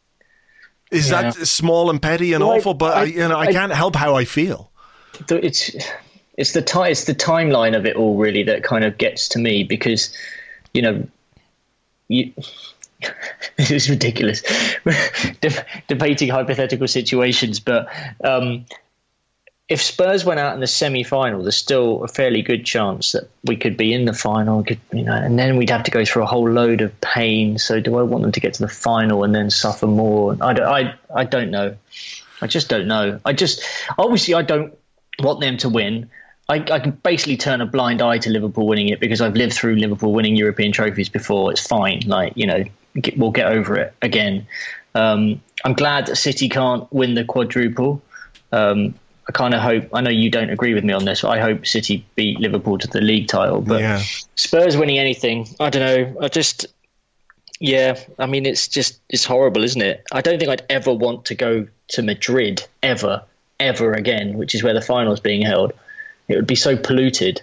Is yeah. that small and petty and well, awful? But I, I, you know, I, I can't help how I feel. It's, it's the ti- it's the timeline of it all really that kind of gets to me, because, you know, you. This is ridiculous. De- debating hypothetical situations, but um, if Spurs went out in the semi-final, there's still a fairly good chance that we could be in the final. Could, you know, and then we'd have to go through a whole load of pain. So, do I want them to get to the final and then suffer more? I don't, I, I don't know. I just don't know. I just obviously I don't want them to win. I, I can basically turn a blind eye to Liverpool winning it because I've lived through Liverpool winning European trophies before. It's fine. Like, you know. Get, we'll get over it again. Um, I'm glad that City can't win the quadruple. Um, I kind of hope, I know you don't agree with me on this, but I hope City beat Liverpool to the league title. But yeah. Spurs winning anything, I don't know. I just, yeah, I mean, it's just, it's horrible, isn't it? I don't think I'd ever want to go to Madrid, ever, ever again, which is where the final is being held. It would be so polluted.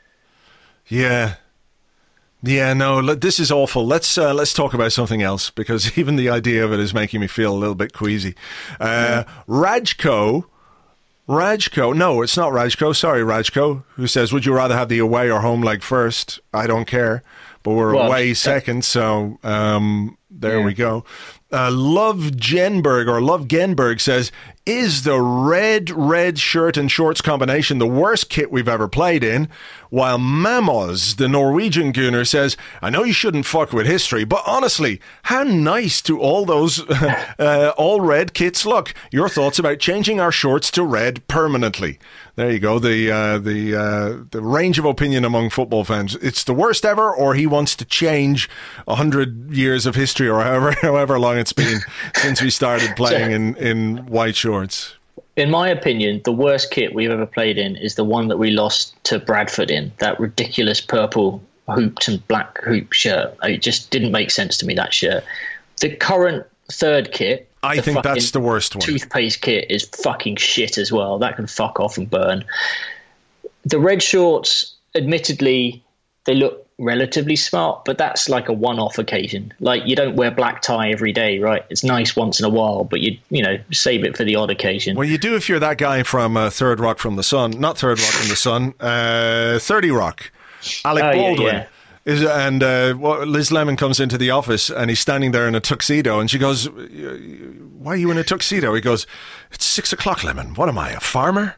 Yeah. Yeah, no, this is awful. Let's uh, let's talk about something else, because even the idea of it is making me feel a little bit queasy. Uh, yeah. Rajko, Rajko, no, it's not Rajko, sorry, Rajko, who says, would you rather have the away or home leg first? I don't care, but we're well, away second, so um, there yeah. we go. Uh, Love Genberg, or Love Genberg says, is the red, red shirt and shorts combination the worst kit we've ever played in? While Mamos, the Norwegian gooner, says, I know you shouldn't fuck with history, but honestly, how nice do all those uh, all red kits look? Your thoughts about changing our shorts to red permanently? There you go, the uh, the uh, the range of opinion among football fans. It's the worst ever, or he wants to change a hundred years of history, or however however long it's been since we started playing in, in white shorts. In my opinion, the worst kit we've ever played in is the one that we lost to Bradford in, that ridiculous purple hooped and black hoop shirt. It just didn't make sense to me, that shirt. The current third kit, I think that's the worst one. Toothpaste kit is fucking shit as well. That can fuck off and burn. the red shorts, admittedly, they look relatively smart, but that's like a one-off occasion. Like, you don't wear black tie every day, right? It's nice once in a while, but you you know save it for the odd occasion. Well, you do if you're that guy from uh, Third Rock from the Sun, not Third Rock from the Sun, uh, thirty Rock, Alec oh, Baldwin. Yeah, yeah. Is, and uh, Liz Lemon comes into the office and he's standing there in a tuxedo, and she goes, "Why are you in a tuxedo?" He goes, "It's six o'clock, Lemon. What am I, a farmer?"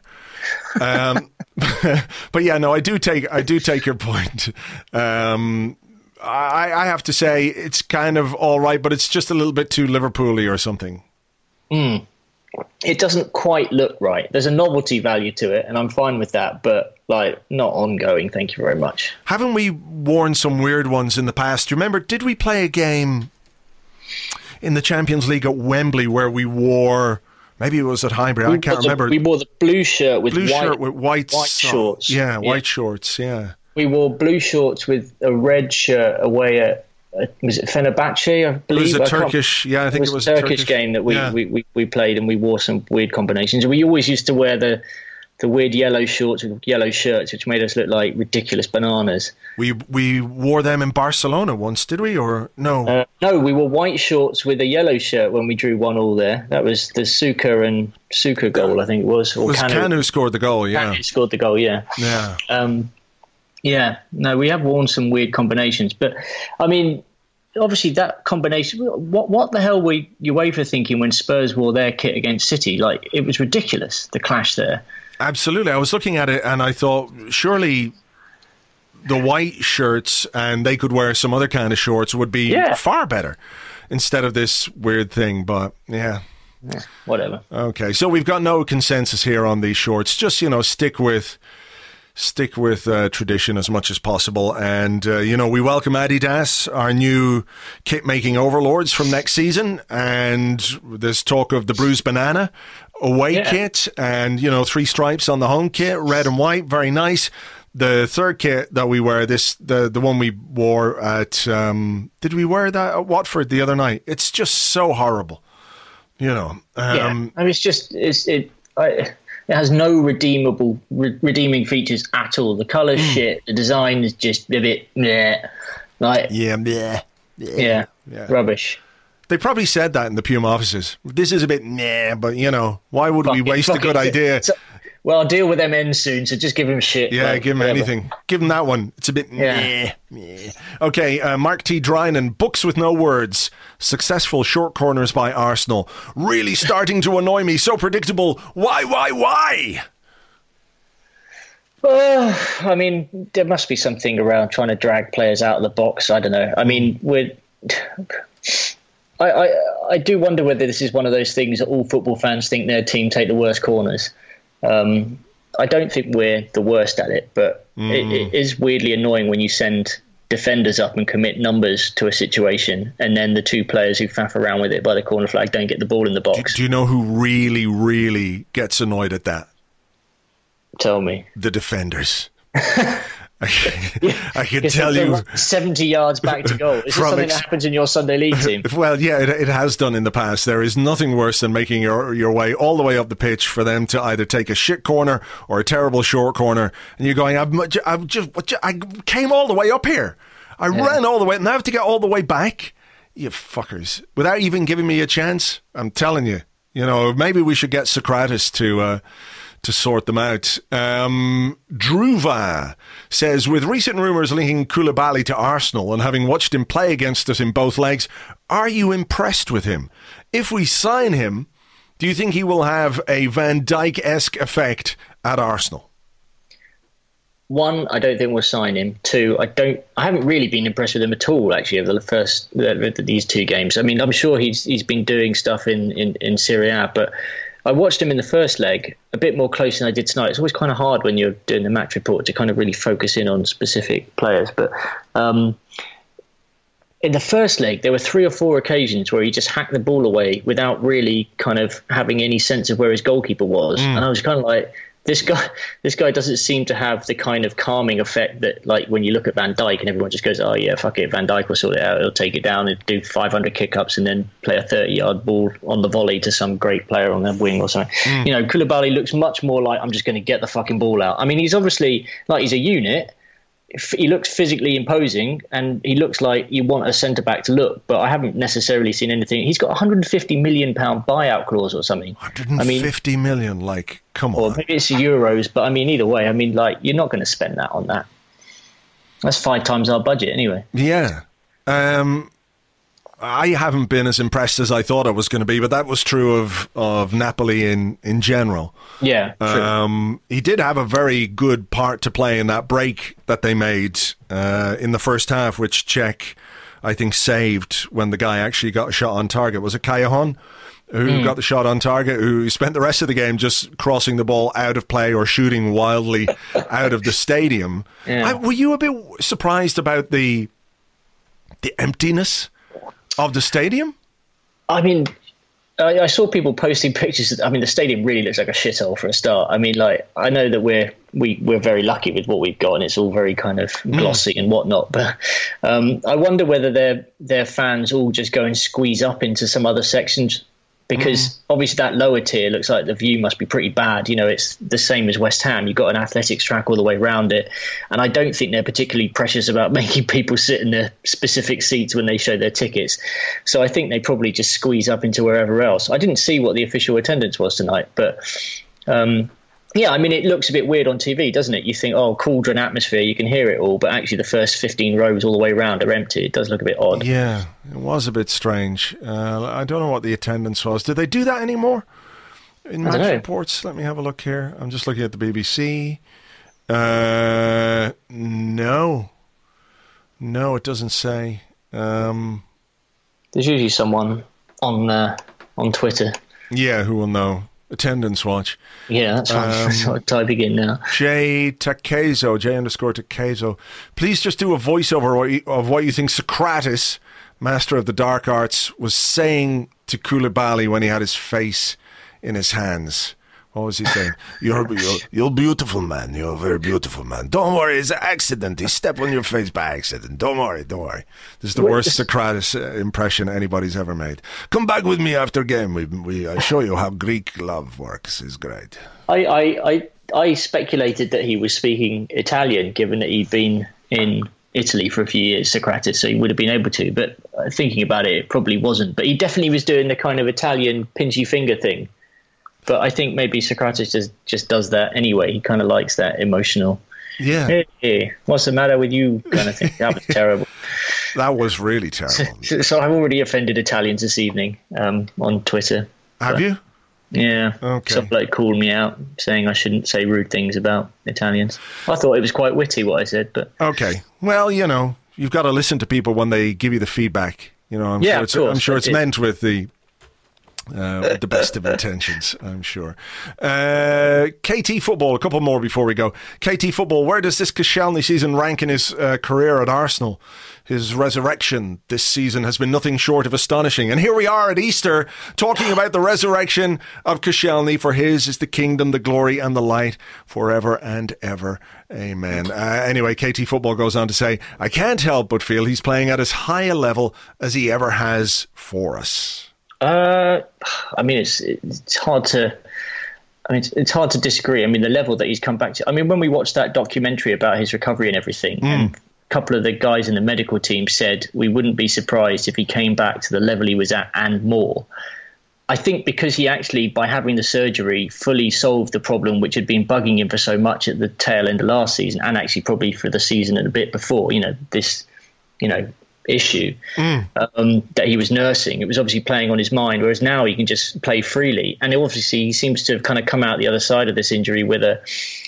um, but yeah, no, I do take I do take your point. Um, I, I have to say it's kind of all right, but it's just a little bit too Liverpool-y or something. Mm. It doesn't quite look right. There's a novelty value to it, and I'm fine with that, but like not ongoing. Thank you very much. Haven't we worn some weird ones in the past? Do you remember? Did we play a game in the Champions League at Wembley where we wore? Maybe it was at Highbury. I can't remember. A, we wore the blue shirt with blue white, shirt with white, white so- shorts. Yeah, yeah, white shorts. Yeah. We wore blue shorts with a red shirt away at, at was it Fenerbahce? I believe It was a I Turkish. Yeah, I think it was, it was a a Turkish, Turkish game that we, yeah. we, we, we played, and we wore some weird combinations. We always used to wear the the weird yellow shorts with yellow shirts, which made us look like ridiculous bananas. We we wore them in Barcelona once, did we? Or no? Uh, no, we wore white shorts with a yellow shirt when we drew one all there. That was the Suka and Suka goal, I think it was. Or it was Kanu, Kanu scored the goal, yeah. Kanu scored the goal, yeah. Yeah. Um, yeah, no, we have worn some weird combinations. But, I mean, obviously that combination, what what the hell were UEFA thinking when Spurs wore their kit against City? Like, it was ridiculous, the clash there. Absolutely. I was looking at it and I thought, surely the white shirts and they could wear some other kind of shorts would be yeah. far better instead of this weird thing. But yeah. yeah. Whatever. Okay. So we've got no consensus here on these shorts. Just, you know, stick with stick with uh, tradition as much as possible. And, uh, you know, we welcome Adidas, our new kit-making overlords from next season. And there's talk of the Bruised Banana away yeah. kit and, you know, three stripes on the home kit, red and white, very nice. The third kit that we wear, this the the one we wore at, um, did we wear that at Watford the other night? It's just so horrible, you know. Um, yeah, I mean, it's just, it's, it I, it has no redeemable, re- redeeming features at all. The colour's mm. shit, the design is just a bit, bleh, like, yeah, bleh, bleh. Yeah, yeah, rubbish. They probably said that in the Puma offices. This is a bit nah, but you know, why would fuck we waste it, a good it. idea? So, well, I'll deal with them ends soon, so just give him shit. Yeah, like, give him whatever. anything. Give him that one. It's a bit yeah. nah, nah. Okay, uh, Mark T. Drynan, Books with No Words. Successful short corners by Arsenal. Really starting to annoy me. So predictable. Why, why, why? Uh, I mean, there must be something around trying to drag players out of the box. I don't know. I mean, we're... I, I, I do wonder whether this is one of those things that all football fans think their team take the worst corners. Um, I don't think we're the worst at it, but mm. it, it is weirdly annoying when you send defenders up and commit numbers to a situation, and then the two players who faff around with it by the corner flag don't get the ball in the box. Do, do you know who really, really gets annoyed at that? Tell me. The defenders. I, yeah, I can tell you seventy yards back to goal. Is this something ex- that happens in your Sunday league team? Well, yeah, it, it has done in the past. There is nothing worse than making your your way all the way up the pitch for them to either take a shit corner or a terrible short corner, and you're going, I've, I've just, I came all the way up here. I yeah. ran all the way, and I have to get all the way back. You fuckers! Without even giving me a chance. I'm telling you. You know, maybe we should get Socrates to. Uh, to sort them out. Um, Druva says, with recent rumours linking Koulibaly to Arsenal and having watched him play against us in both legs, are you impressed with him? If we sign him, do you think he will have a Van Dijk-esque effect at Arsenal? One, I don't think we'll sign him. Two, I don't. I haven't really been impressed with him at all, actually, over the first uh, these two games. I mean, I'm sure he's he's been doing stuff in, in, in Serie A, but I watched him in the first leg a bit more close than I did tonight. It's always kind of hard when you're doing the match report to kind of really focus in on specific players. But um, in the first leg, there were three or four occasions where he just hacked the ball away without really kind of having any sense of where his goalkeeper was. Mm. And I was kind of like, this guy, this guy doesn't seem to have the kind of calming effect that, like, when you look at Van Dijk and everyone just goes, "Oh yeah, fuck it, Van Dijk will sort it out. He'll take it down and do five hundred kick-ups and then play a thirty-yard ball on the volley to some great player on the wing or something." Mm. You know, Koulibaly looks much more like, I'm just going to get the fucking ball out. I mean, he's obviously like he's a unit. He looks physically imposing, and he looks like you want a centre back to look. But I haven't necessarily seen anything. He's got a one hundred fifty million pound buyout clause or something. one hundred fifty I mean, million, like, come on. Or maybe it's euros, but I mean, either way, I mean, like, you're not going to spend that on that. That's five times our budget anyway. Yeah. Um, I haven't been as impressed as I thought I was going to be, but that was true of, of Napoli in, in general. Yeah, true. Um, he did have a very good part to play in that break that they made uh, in the first half, which Czech, I think, saved when the guy actually got a shot on target. Was it Callejon who mm. got the shot on target, who spent the rest of the game just crossing the ball out of play or shooting wildly out of the stadium? Yeah. I, were you a bit surprised about the the emptiness of the stadium? I mean, I, I saw people posting pictures. I mean, the stadium really looks like a shithole for a start. I mean, like, I know that we're we we're very lucky with what we've got, and it's all very kind of glossy mm. and whatnot. But um, I wonder whether their their fans all just go and squeeze up into some other sections. Because mm. obviously that lower tier looks like the view must be pretty bad. You know, it's the same as West Ham. You've got an athletics track all the way around it. And I don't think they're particularly precious about making people sit in their specific seats when they show their tickets. So I think they probably just squeeze up into wherever else. I didn't see what the official attendance was tonight. But, um, yeah, I mean, it looks a bit weird on T V, doesn't it? You think, oh, cauldron atmosphere, you can hear it all. But actually the first fifteen rows all the way around are empty. It does look a bit odd. Yeah, it was a bit strange. Uh, I don't know what the attendance was. Do they do that anymore in match reports? Let me have a look here. I'm just looking at the B B C. Uh, no. No, it doesn't say. Um, There's usually someone on uh, on Twitter. Yeah, who will know. Attendance watch. Yeah, that's what um, I'm sort of typing in now. J Takezo, J underscore Takezo. Please just do a voiceover of what you think Socrates, master of the dark arts, was saying to Koulibaly when he had his face in his hands. What was he saying? You're, you're, you're beautiful, man. You're a very beautiful man. Don't worry, it's an accident. He stepped on your face by accident. Don't worry, don't worry. This is the worst Socrates impression anybody's ever made. Come back with me after game. We, we I show you how Greek love works. It's great. I, I, I, I speculated that he was speaking Italian, given that he'd been in Italy for a few years, Socrates, so he would have been able to. But thinking about it, it probably wasn't. But he definitely was doing the kind of Italian pinchy finger thing. But I think maybe Socrates just, just does that anyway. He kind of likes that emotional, yeah. Hey, hey, what's the matter with you kind of thing. That was terrible. That was really terrible. So, so I've already offended Italians this evening um, on Twitter. Have but, you? Yeah. Okay. Some bloke called me out saying I shouldn't say rude things about Italians. I thought it was quite witty what I said, but okay. Well, you know, you've got to listen to people when they give you the feedback. You know, I'm yeah, sure it's, of course, I'm sure it's it. meant with the. Uh, with the best of intentions, I'm sure. Uh, K T Football, a couple more before we go. K T Football, where does this Koscielny season rank in his uh, career at Arsenal? His resurrection this season has been nothing short of astonishing. And here we are at Easter talking about the resurrection of Koscielny. For his is the kingdom, the glory and the light forever and ever. Amen. Uh, anyway, K T Football goes on to say, I can't help but feel he's playing at as high a level as he ever has for us. Uh, I mean, it's it's hard to. I mean, it's, it's hard to disagree. I mean, the level that he's come back to. I mean, when we watched that documentary about his recovery and everything, mm. and a couple of the guys in the medical team said we wouldn't be surprised if he came back to the level he was at and more. I think because he actually, by having the surgery, fully solved the problem which had been bugging him for so much at the tail end of last season, and actually probably for the season and a bit before. You know, this, you know. issue mm. um, that he was nursing. It was obviously playing on his mind, whereas now he can just play freely. And obviously he seems to have kind of come out the other side of this injury with a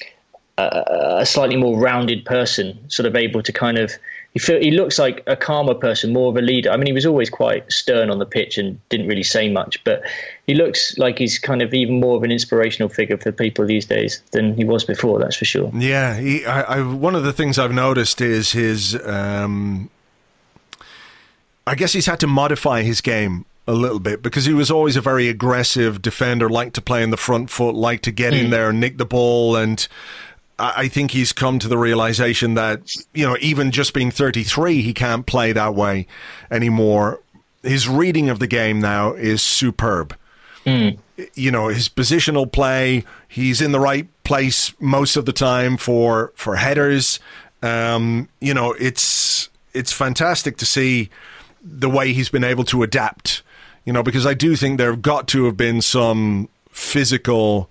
a, a slightly more rounded person, sort of able to kind of, he, feel, he looks like a calmer person, more of a leader. I mean, he was always quite stern on the pitch and didn't really say much, but he looks like he's kind of even more of an inspirational figure for people these days than he was before, that's for sure. Yeah, he, I, I, one of the things I've noticed is his... Um I guess he's had to modify his game a little bit, because he was always a very aggressive defender, liked to play in the front foot, liked to get mm. in there and nick the ball. And I think he's come to the realization that, you know, even just being thirty-three, he can't play that way anymore. His reading of the game now is superb. Mm. You know, his positional play, he's in the right place most of the time for for headers. Um, you know, it's it's fantastic to see the way he's been able to adapt, you know, because I do think there have got to have been some physical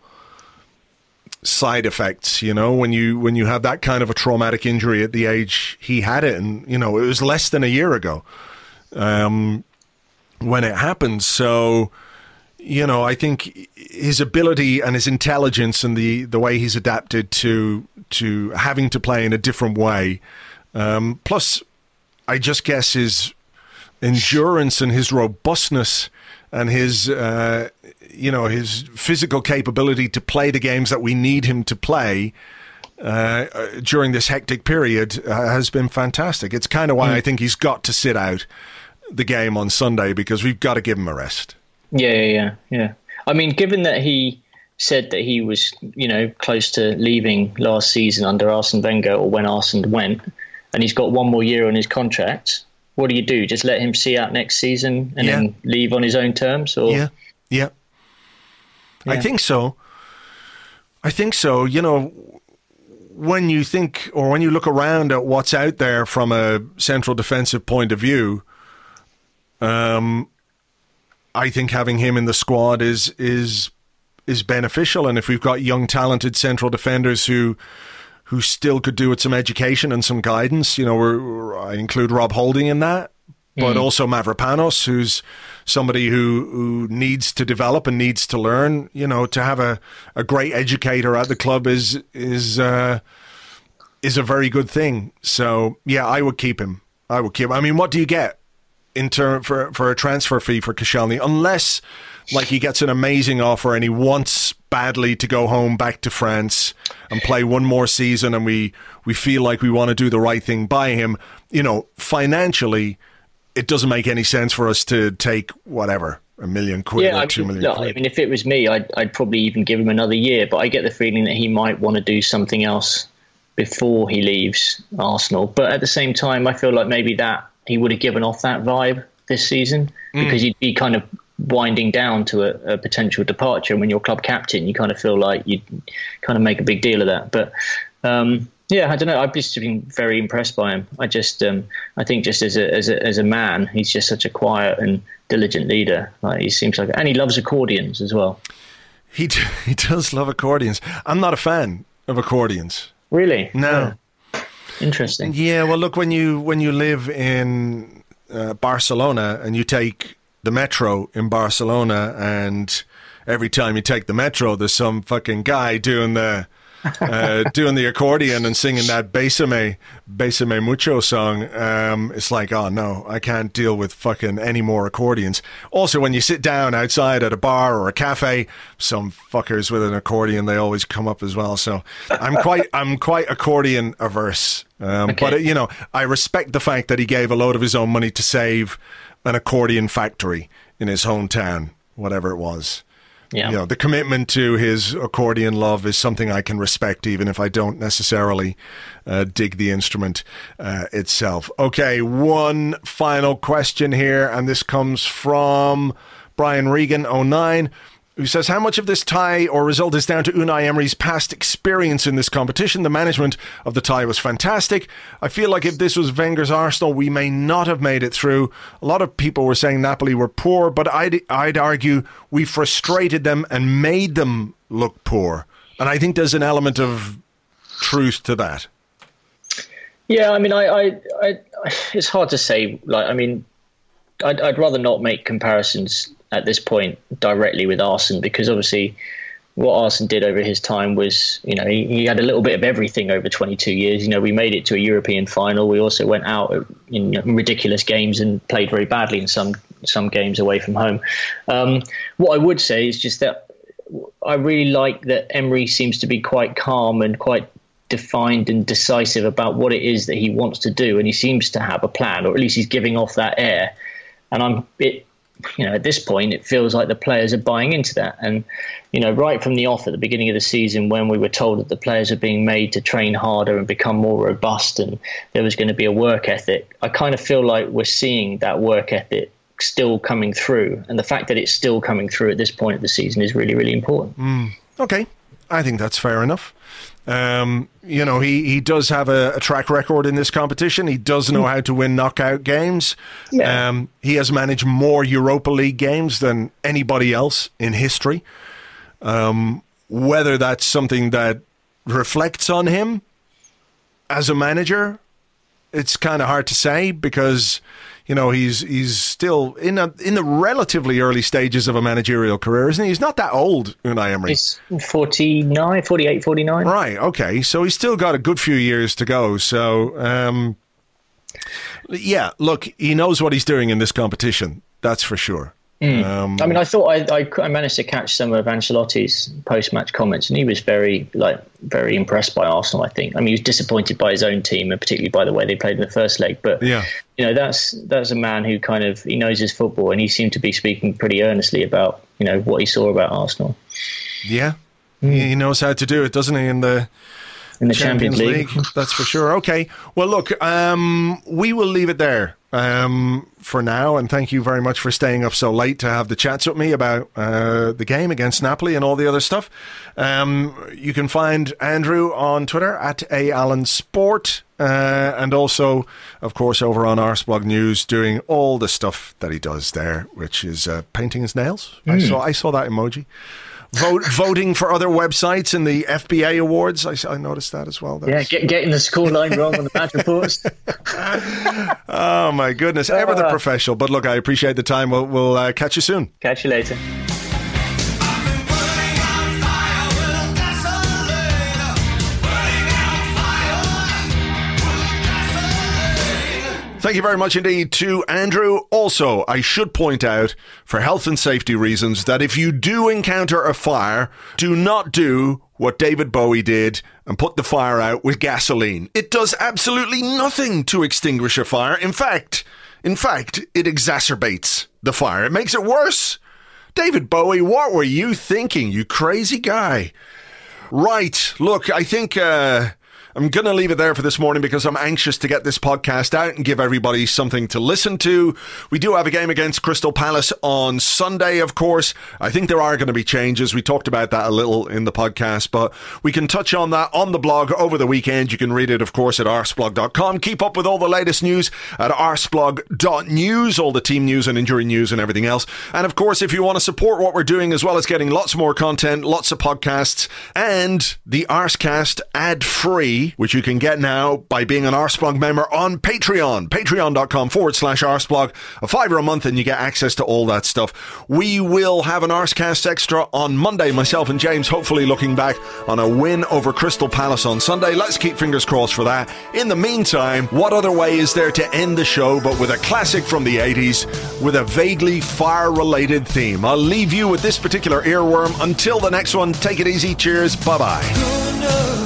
side effects, you know, when you when you have that kind of a traumatic injury at the age he had it. And, you know, it was less than a year ago um, when it happened. So, you know, I think his ability and his intelligence and the, the way he's adapted to to having to play in a different way, um, plus I just guess his endurance and his robustness and his, uh, you know, his physical capability to play the games that we need him to play uh, during this hectic period uh, has been fantastic. It's kind of why mm. I think he's got to sit out the game on Sunday, because we've got to give him a rest. Yeah, yeah, yeah, yeah. I mean, given that he said that he was, you know, close to leaving last season under Arsene Wenger, or when Arsene went, and he's got one more year on his contract, what do you do? Just let him see out next season and yeah. then leave on his own terms? Or yeah. yeah, yeah, I think so. I think so. You know, when you think, or when you look around at what's out there from a central defensive point of view, um, I think having him in the squad is is is beneficial. And if we've got young, talented central defenders who who still could do with some education and some guidance, you know, we're, we're, I include Rob Holding in that, but mm. also Mavropanos, who's somebody who, who needs to develop and needs to learn. You know, to have a, a great educator at the club is is uh, is a very good thing. So yeah, I would keep him. I would keep him. I mean, what do you get in turn for for a transfer fee for Koscielny, unless like he gets an amazing offer and he wants badly to go home back to France and play one more season, and we we feel like we want to do the right thing by him. You know, financially, it doesn't make any sense for us to take whatever a million quid yeah, or I two mean, million look, quid. I mean, if it was me, I'd I'd probably even give him another year. But I get the feeling that he might want to do something else before he leaves Arsenal. But at the same time, I feel like maybe that he would have given off that vibe this season, because mm. he'd be kind of winding down to a, a potential departure. And when you're club captain, you kind of feel like you kind of make a big deal of that. But um, yeah, I don't know. I've just been very impressed by him. I just, um, I think, just as a as a as a man, he's just such a quiet and diligent leader. Like he seems like, and he loves accordions as well. He d- he does love accordions. I'm not a fan of accordions. Really? No. Yeah. Interesting. Yeah. Well, look, when you when you live in uh, Barcelona and you take the metro in Barcelona, and every time you take the metro, there's some fucking guy doing the uh, doing the accordion and singing that Bésame, Bésame Mucho song. Um, it's like, oh no, I can't deal with fucking any more accordions. Also, when you sit down outside at a bar or a cafe, some fuckers with an accordion, they always come up as well. So I'm quite, I'm quite accordion averse. Um, okay. But you know, I respect the fact that he gave a load of his own money to save an accordion factory in his hometown, whatever it was. Yeah. You know, the commitment to his accordion love is something I can respect, even if I don't necessarily uh, dig the instrument uh, itself. Okay, one final question here, and this comes from Brian Regan oh nine, who says, how much of this tie or result is down to Unai Emery's past experience in this competition? The management of the tie was fantastic. I feel like if this was Wenger's Arsenal, we may not have made it through. A lot of people were saying Napoli were poor, but I'd, I'd argue we frustrated them and made them look poor. And I think there's an element of truth to that. Yeah, I mean, I, I, I it's hard to say. Like, I mean, I'd, I'd rather not make comparisons at this point directly with Arsene, because obviously what Arsene did over his time was, you know, he, he had a little bit of everything over twenty-two years. You know, we made it to a European final. We also went out in, you know, ridiculous games and played very badly in some some games away from home. Um, what I would say is just that I really like that Emery seems to be quite calm and quite defined and decisive about what it is that he wants to do, and he seems to have a plan, or at least he's giving off that air. And I'm it. you know, at this point, it feels like the players are buying into that. And, you know, right from the off at the beginning of the season, when we were told that the players are being made to train harder and become more robust and there was going to be a work ethic, I kind of feel like we're seeing that work ethic still coming through. And the fact that it's still coming through at this point of the season is really, really important. Mm, okay. I think that's fair enough. Um, you know, he, he does have a, a track record in this competition. He does know how to win knockout games. Yeah. Um, he has managed more Europa League games than anybody else in history. Um, whether that's something that reflects on him as a manager, it's kind of hard to say because, you know, he's he's still in a, in the relatively early stages of a managerial career, isn't he? He's not that old, Unai Emery. He's forty-nine, forty-eight, forty-nine. Right, okay. So he's still got a good few years to go. So, um, yeah, look, he knows what he's doing in this competition. That's for sure. Mm. Um, I mean, I thought I, I I managed to catch some of Ancelotti's post-match comments, and he was very like very impressed by Arsenal. I think. I mean, he was disappointed by his own team, and particularly by the way they played in the first leg. But yeah. you know, that's that's a man who kind of he knows his football, and he seemed to be speaking pretty earnestly about you know what he saw about Arsenal. Yeah, mm. he knows how to do it, doesn't he? In the in the Champions, Champions League. League, that's for sure. Okay, well, look, um, we will leave it there. Um, for now, and thank you very much for staying up so late to have the chats with me about uh, the game against Napoli and all the other stuff. Um, you can find Andrew on Twitter at A Allen Sport, uh, and also, of course, over on Arsblog News, doing all the stuff that he does there, which is uh, painting his nails. Mm. I saw I saw that emoji. Vote, voting for other websites in the F B A awards. I, I noticed that as well. That yeah, was... get, getting the scoreline wrong on the match reports. Oh, my goodness. Ever the professional. But look, I appreciate the time. We'll, we'll uh, catch you soon. Catch you later. Thank you very much indeed to Andrew. Also, I should point out, for health and safety reasons, that if you do encounter a fire, do not do what David Bowie did and put the fire out with gasoline. It does absolutely nothing to extinguish a fire. In fact, in fact, it exacerbates the fire. It makes it worse. David Bowie, what were you thinking, you crazy guy? Right, look, I think... Uh, I'm going to leave it there for this morning because I'm anxious to get this podcast out and give everybody something to listen to. We do have a game against Crystal Palace on Sunday, of course. I think there are going to be changes. We talked about that a little in the podcast, but we can touch on that on the blog over the weekend. You can read it, of course, at arsblog dot com. Keep up with all the latest news at arsblog dot news, all the team news and injury news and everything else. And, of course, if you want to support what we're doing, as well as getting lots more content, lots of podcasts, and the Arscast ad-free, which you can get now by being an Arsblog member on Patreon. Patreon.com forward slash Arsblog. A fiver a month and you get access to all that stuff. We will have an Arscast Extra on Monday, myself and James, hopefully looking back on a win over Crystal Palace on Sunday. Let's keep fingers crossed for that. In the meantime, what other way is there to end the show but with a classic from the eighties with a vaguely fire-related theme? I'll leave you with this particular earworm. Until the next one, take it easy. Cheers. Bye-bye.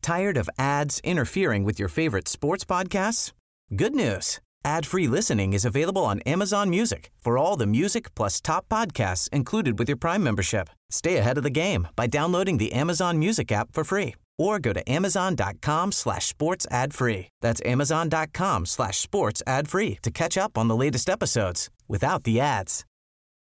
Tired of ads interfering with your favorite sports podcasts? Good news. Ad-free listening is available on Amazon Music for all the music plus top podcasts included with your Prime membership. Stay ahead of the game by downloading the Amazon Music app for free or go to amazon.com slash sports ad free. That's amazon.com slash sports ad free to catch up on the latest episodes without the ads.